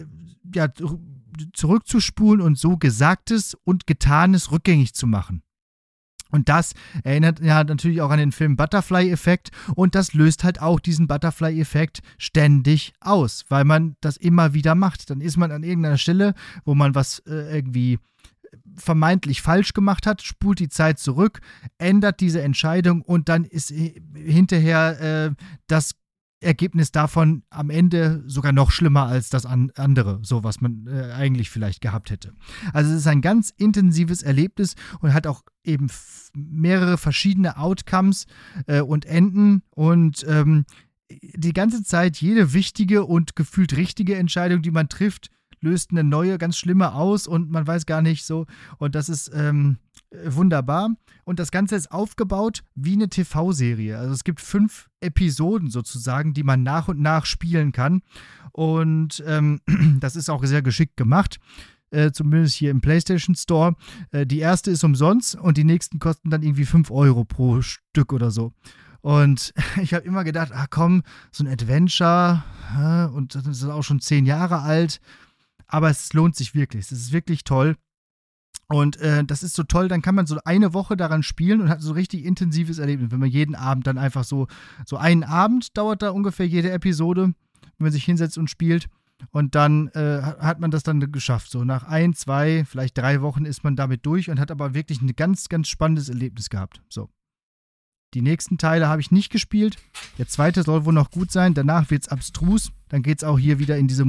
[SPEAKER 1] zurückzuspulen und so Gesagtes und Getanes rückgängig zu machen. Und das erinnert ja natürlich auch an den Film Butterfly-Effekt und das löst halt auch diesen Butterfly-Effekt ständig aus, weil man das immer wieder macht. Dann ist man an irgendeiner Stelle, wo man was irgendwie vermeintlich falsch gemacht hat, spult die Zeit zurück, ändert diese Entscheidung und dann ist hinterher das Ergebnis davon am Ende sogar noch schlimmer als das andere, so was man eigentlich vielleicht gehabt hätte. Also es ist ein ganz intensives Erlebnis und hat auch eben mehrere verschiedene Outcomes und Enden und die ganze Zeit jede wichtige und gefühlt richtige Entscheidung, die man trifft, löst eine neue, ganz schlimme aus und man weiß gar nicht so. Und das ist wunderbar. Und das Ganze ist aufgebaut wie eine TV-Serie. Also es gibt 5 Episoden sozusagen, die man nach und nach spielen kann. Und das ist auch sehr geschickt gemacht. Zumindest hier im PlayStation Store. Die erste ist umsonst und die nächsten kosten dann irgendwie 5 Euro pro Stück oder so. Und ich habe immer gedacht, komm, so ein Adventure und das ist auch schon 10 Jahre alt. Aber es lohnt sich wirklich. Es ist wirklich toll. Und das ist so toll, dann kann man so eine Woche daran spielen und hat so richtig intensives Erlebnis. Wenn man jeden Abend dann einfach so einen Abend dauert da ungefähr jede Episode. wenn man sich hinsetzt und spielt. Und dann hat man das dann geschafft. So nach 1, 2, vielleicht 3 Wochen ist man damit durch und hat aber wirklich ein ganz, ganz spannendes Erlebnis gehabt. So. Die nächsten Teile habe ich nicht gespielt. Der zweite soll wohl noch gut sein. Danach wird es abstrus. Dann geht es auch hier wieder in diese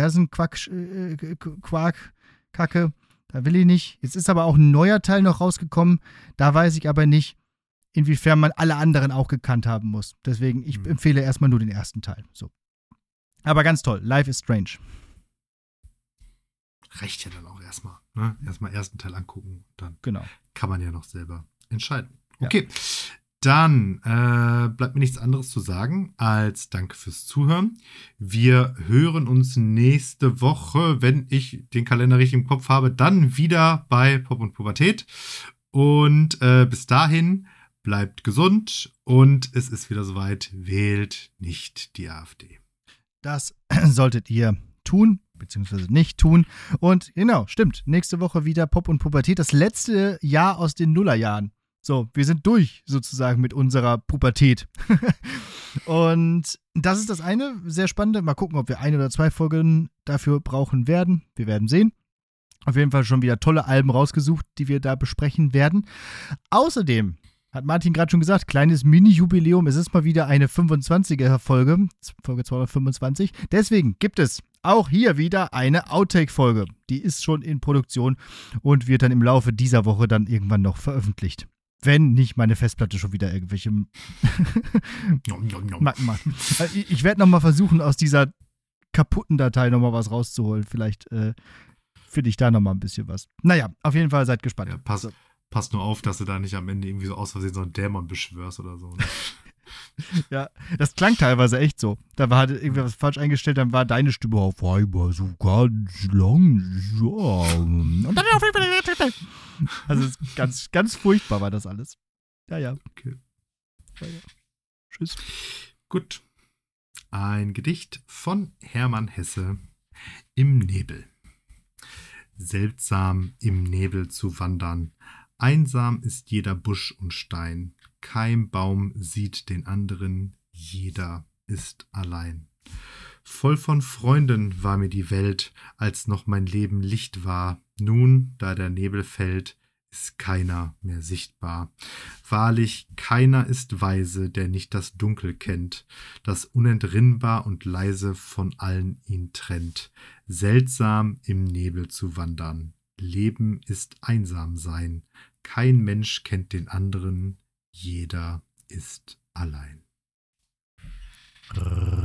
[SPEAKER 1] Multiversen-Quark-Kacke. Da will ich nicht. Jetzt ist aber auch ein neuer Teil noch rausgekommen. Da weiß ich aber nicht, inwiefern man alle anderen auch gekannt haben muss. Deswegen, ich empfehle erstmal nur den ersten Teil. So. Aber ganz toll. Life is Strange.
[SPEAKER 2] Reicht ja dann auch erstmal. Ne? Erstmal ersten Teil angucken. Dann
[SPEAKER 1] Genau.
[SPEAKER 2] kann man ja noch selber entscheiden. Okay. Ja. Dann bleibt mir nichts anderes zu sagen als danke fürs Zuhören. Wir hören uns nächste Woche, wenn ich den Kalender richtig im Kopf habe, dann wieder bei Pop und Pubertät. Und bis dahin bleibt gesund und es ist wieder soweit. Wählt nicht die AfD.
[SPEAKER 1] Das solltet ihr tun, beziehungsweise nicht tun. Und genau, stimmt. Nächste Woche wieder Pop und Pubertät. Das letzte Jahr aus den Nullerjahren. So, wir sind durch sozusagen mit unserer Pubertät. Und das ist das eine, sehr spannende. Mal gucken, ob wir 1 oder 2 Folgen dafür brauchen werden. Wir werden sehen. Auf jeden Fall schon wieder tolle Alben rausgesucht, die wir da besprechen werden. Außerdem hat Martin gerade schon gesagt, kleines Mini-Jubiläum. Es ist mal wieder eine 25er-Folge, Folge 225. Deswegen gibt es auch hier wieder eine Outtake-Folge. Die ist schon in Produktion und wird dann im Laufe dieser Woche dann irgendwann noch veröffentlicht. Wenn nicht meine Festplatte schon wieder irgendwelche Macken macht. Ich werde nochmal versuchen, aus dieser kaputten Datei nochmal was rauszuholen. Vielleicht finde ich da nochmal ein bisschen was. Naja, auf jeden Fall seid gespannt.
[SPEAKER 2] Ja, pass nur auf, dass du da nicht am Ende irgendwie so aus Versehen so einen Dämon beschwörst oder so. Ne?
[SPEAKER 1] Ja, das klang teilweise echt so. Da war halt irgendwie was falsch eingestellt, dann war deine Stimme auf einmal so ganz langsam. Und dann auf einmal. Also ganz, ganz furchtbar war das alles. Ja.
[SPEAKER 2] Okay.
[SPEAKER 1] Ja. Tschüss.
[SPEAKER 2] Gut. Ein Gedicht von Hermann Hesse. Im Nebel. Seltsam im Nebel zu wandern. Einsam ist jeder Busch und Stein. Kein Baum sieht den anderen, jeder ist allein. Voll von Freunden war mir die Welt, als noch mein Leben Licht war. Nun, da der Nebel fällt, ist keiner mehr sichtbar. Wahrlich, keiner ist weise, der nicht das Dunkel kennt, das unentrinnbar und leise von allen ihn trennt. Seltsam im Nebel zu wandern. Leben ist einsam sein. Kein Mensch kennt den anderen, jeder ist allein.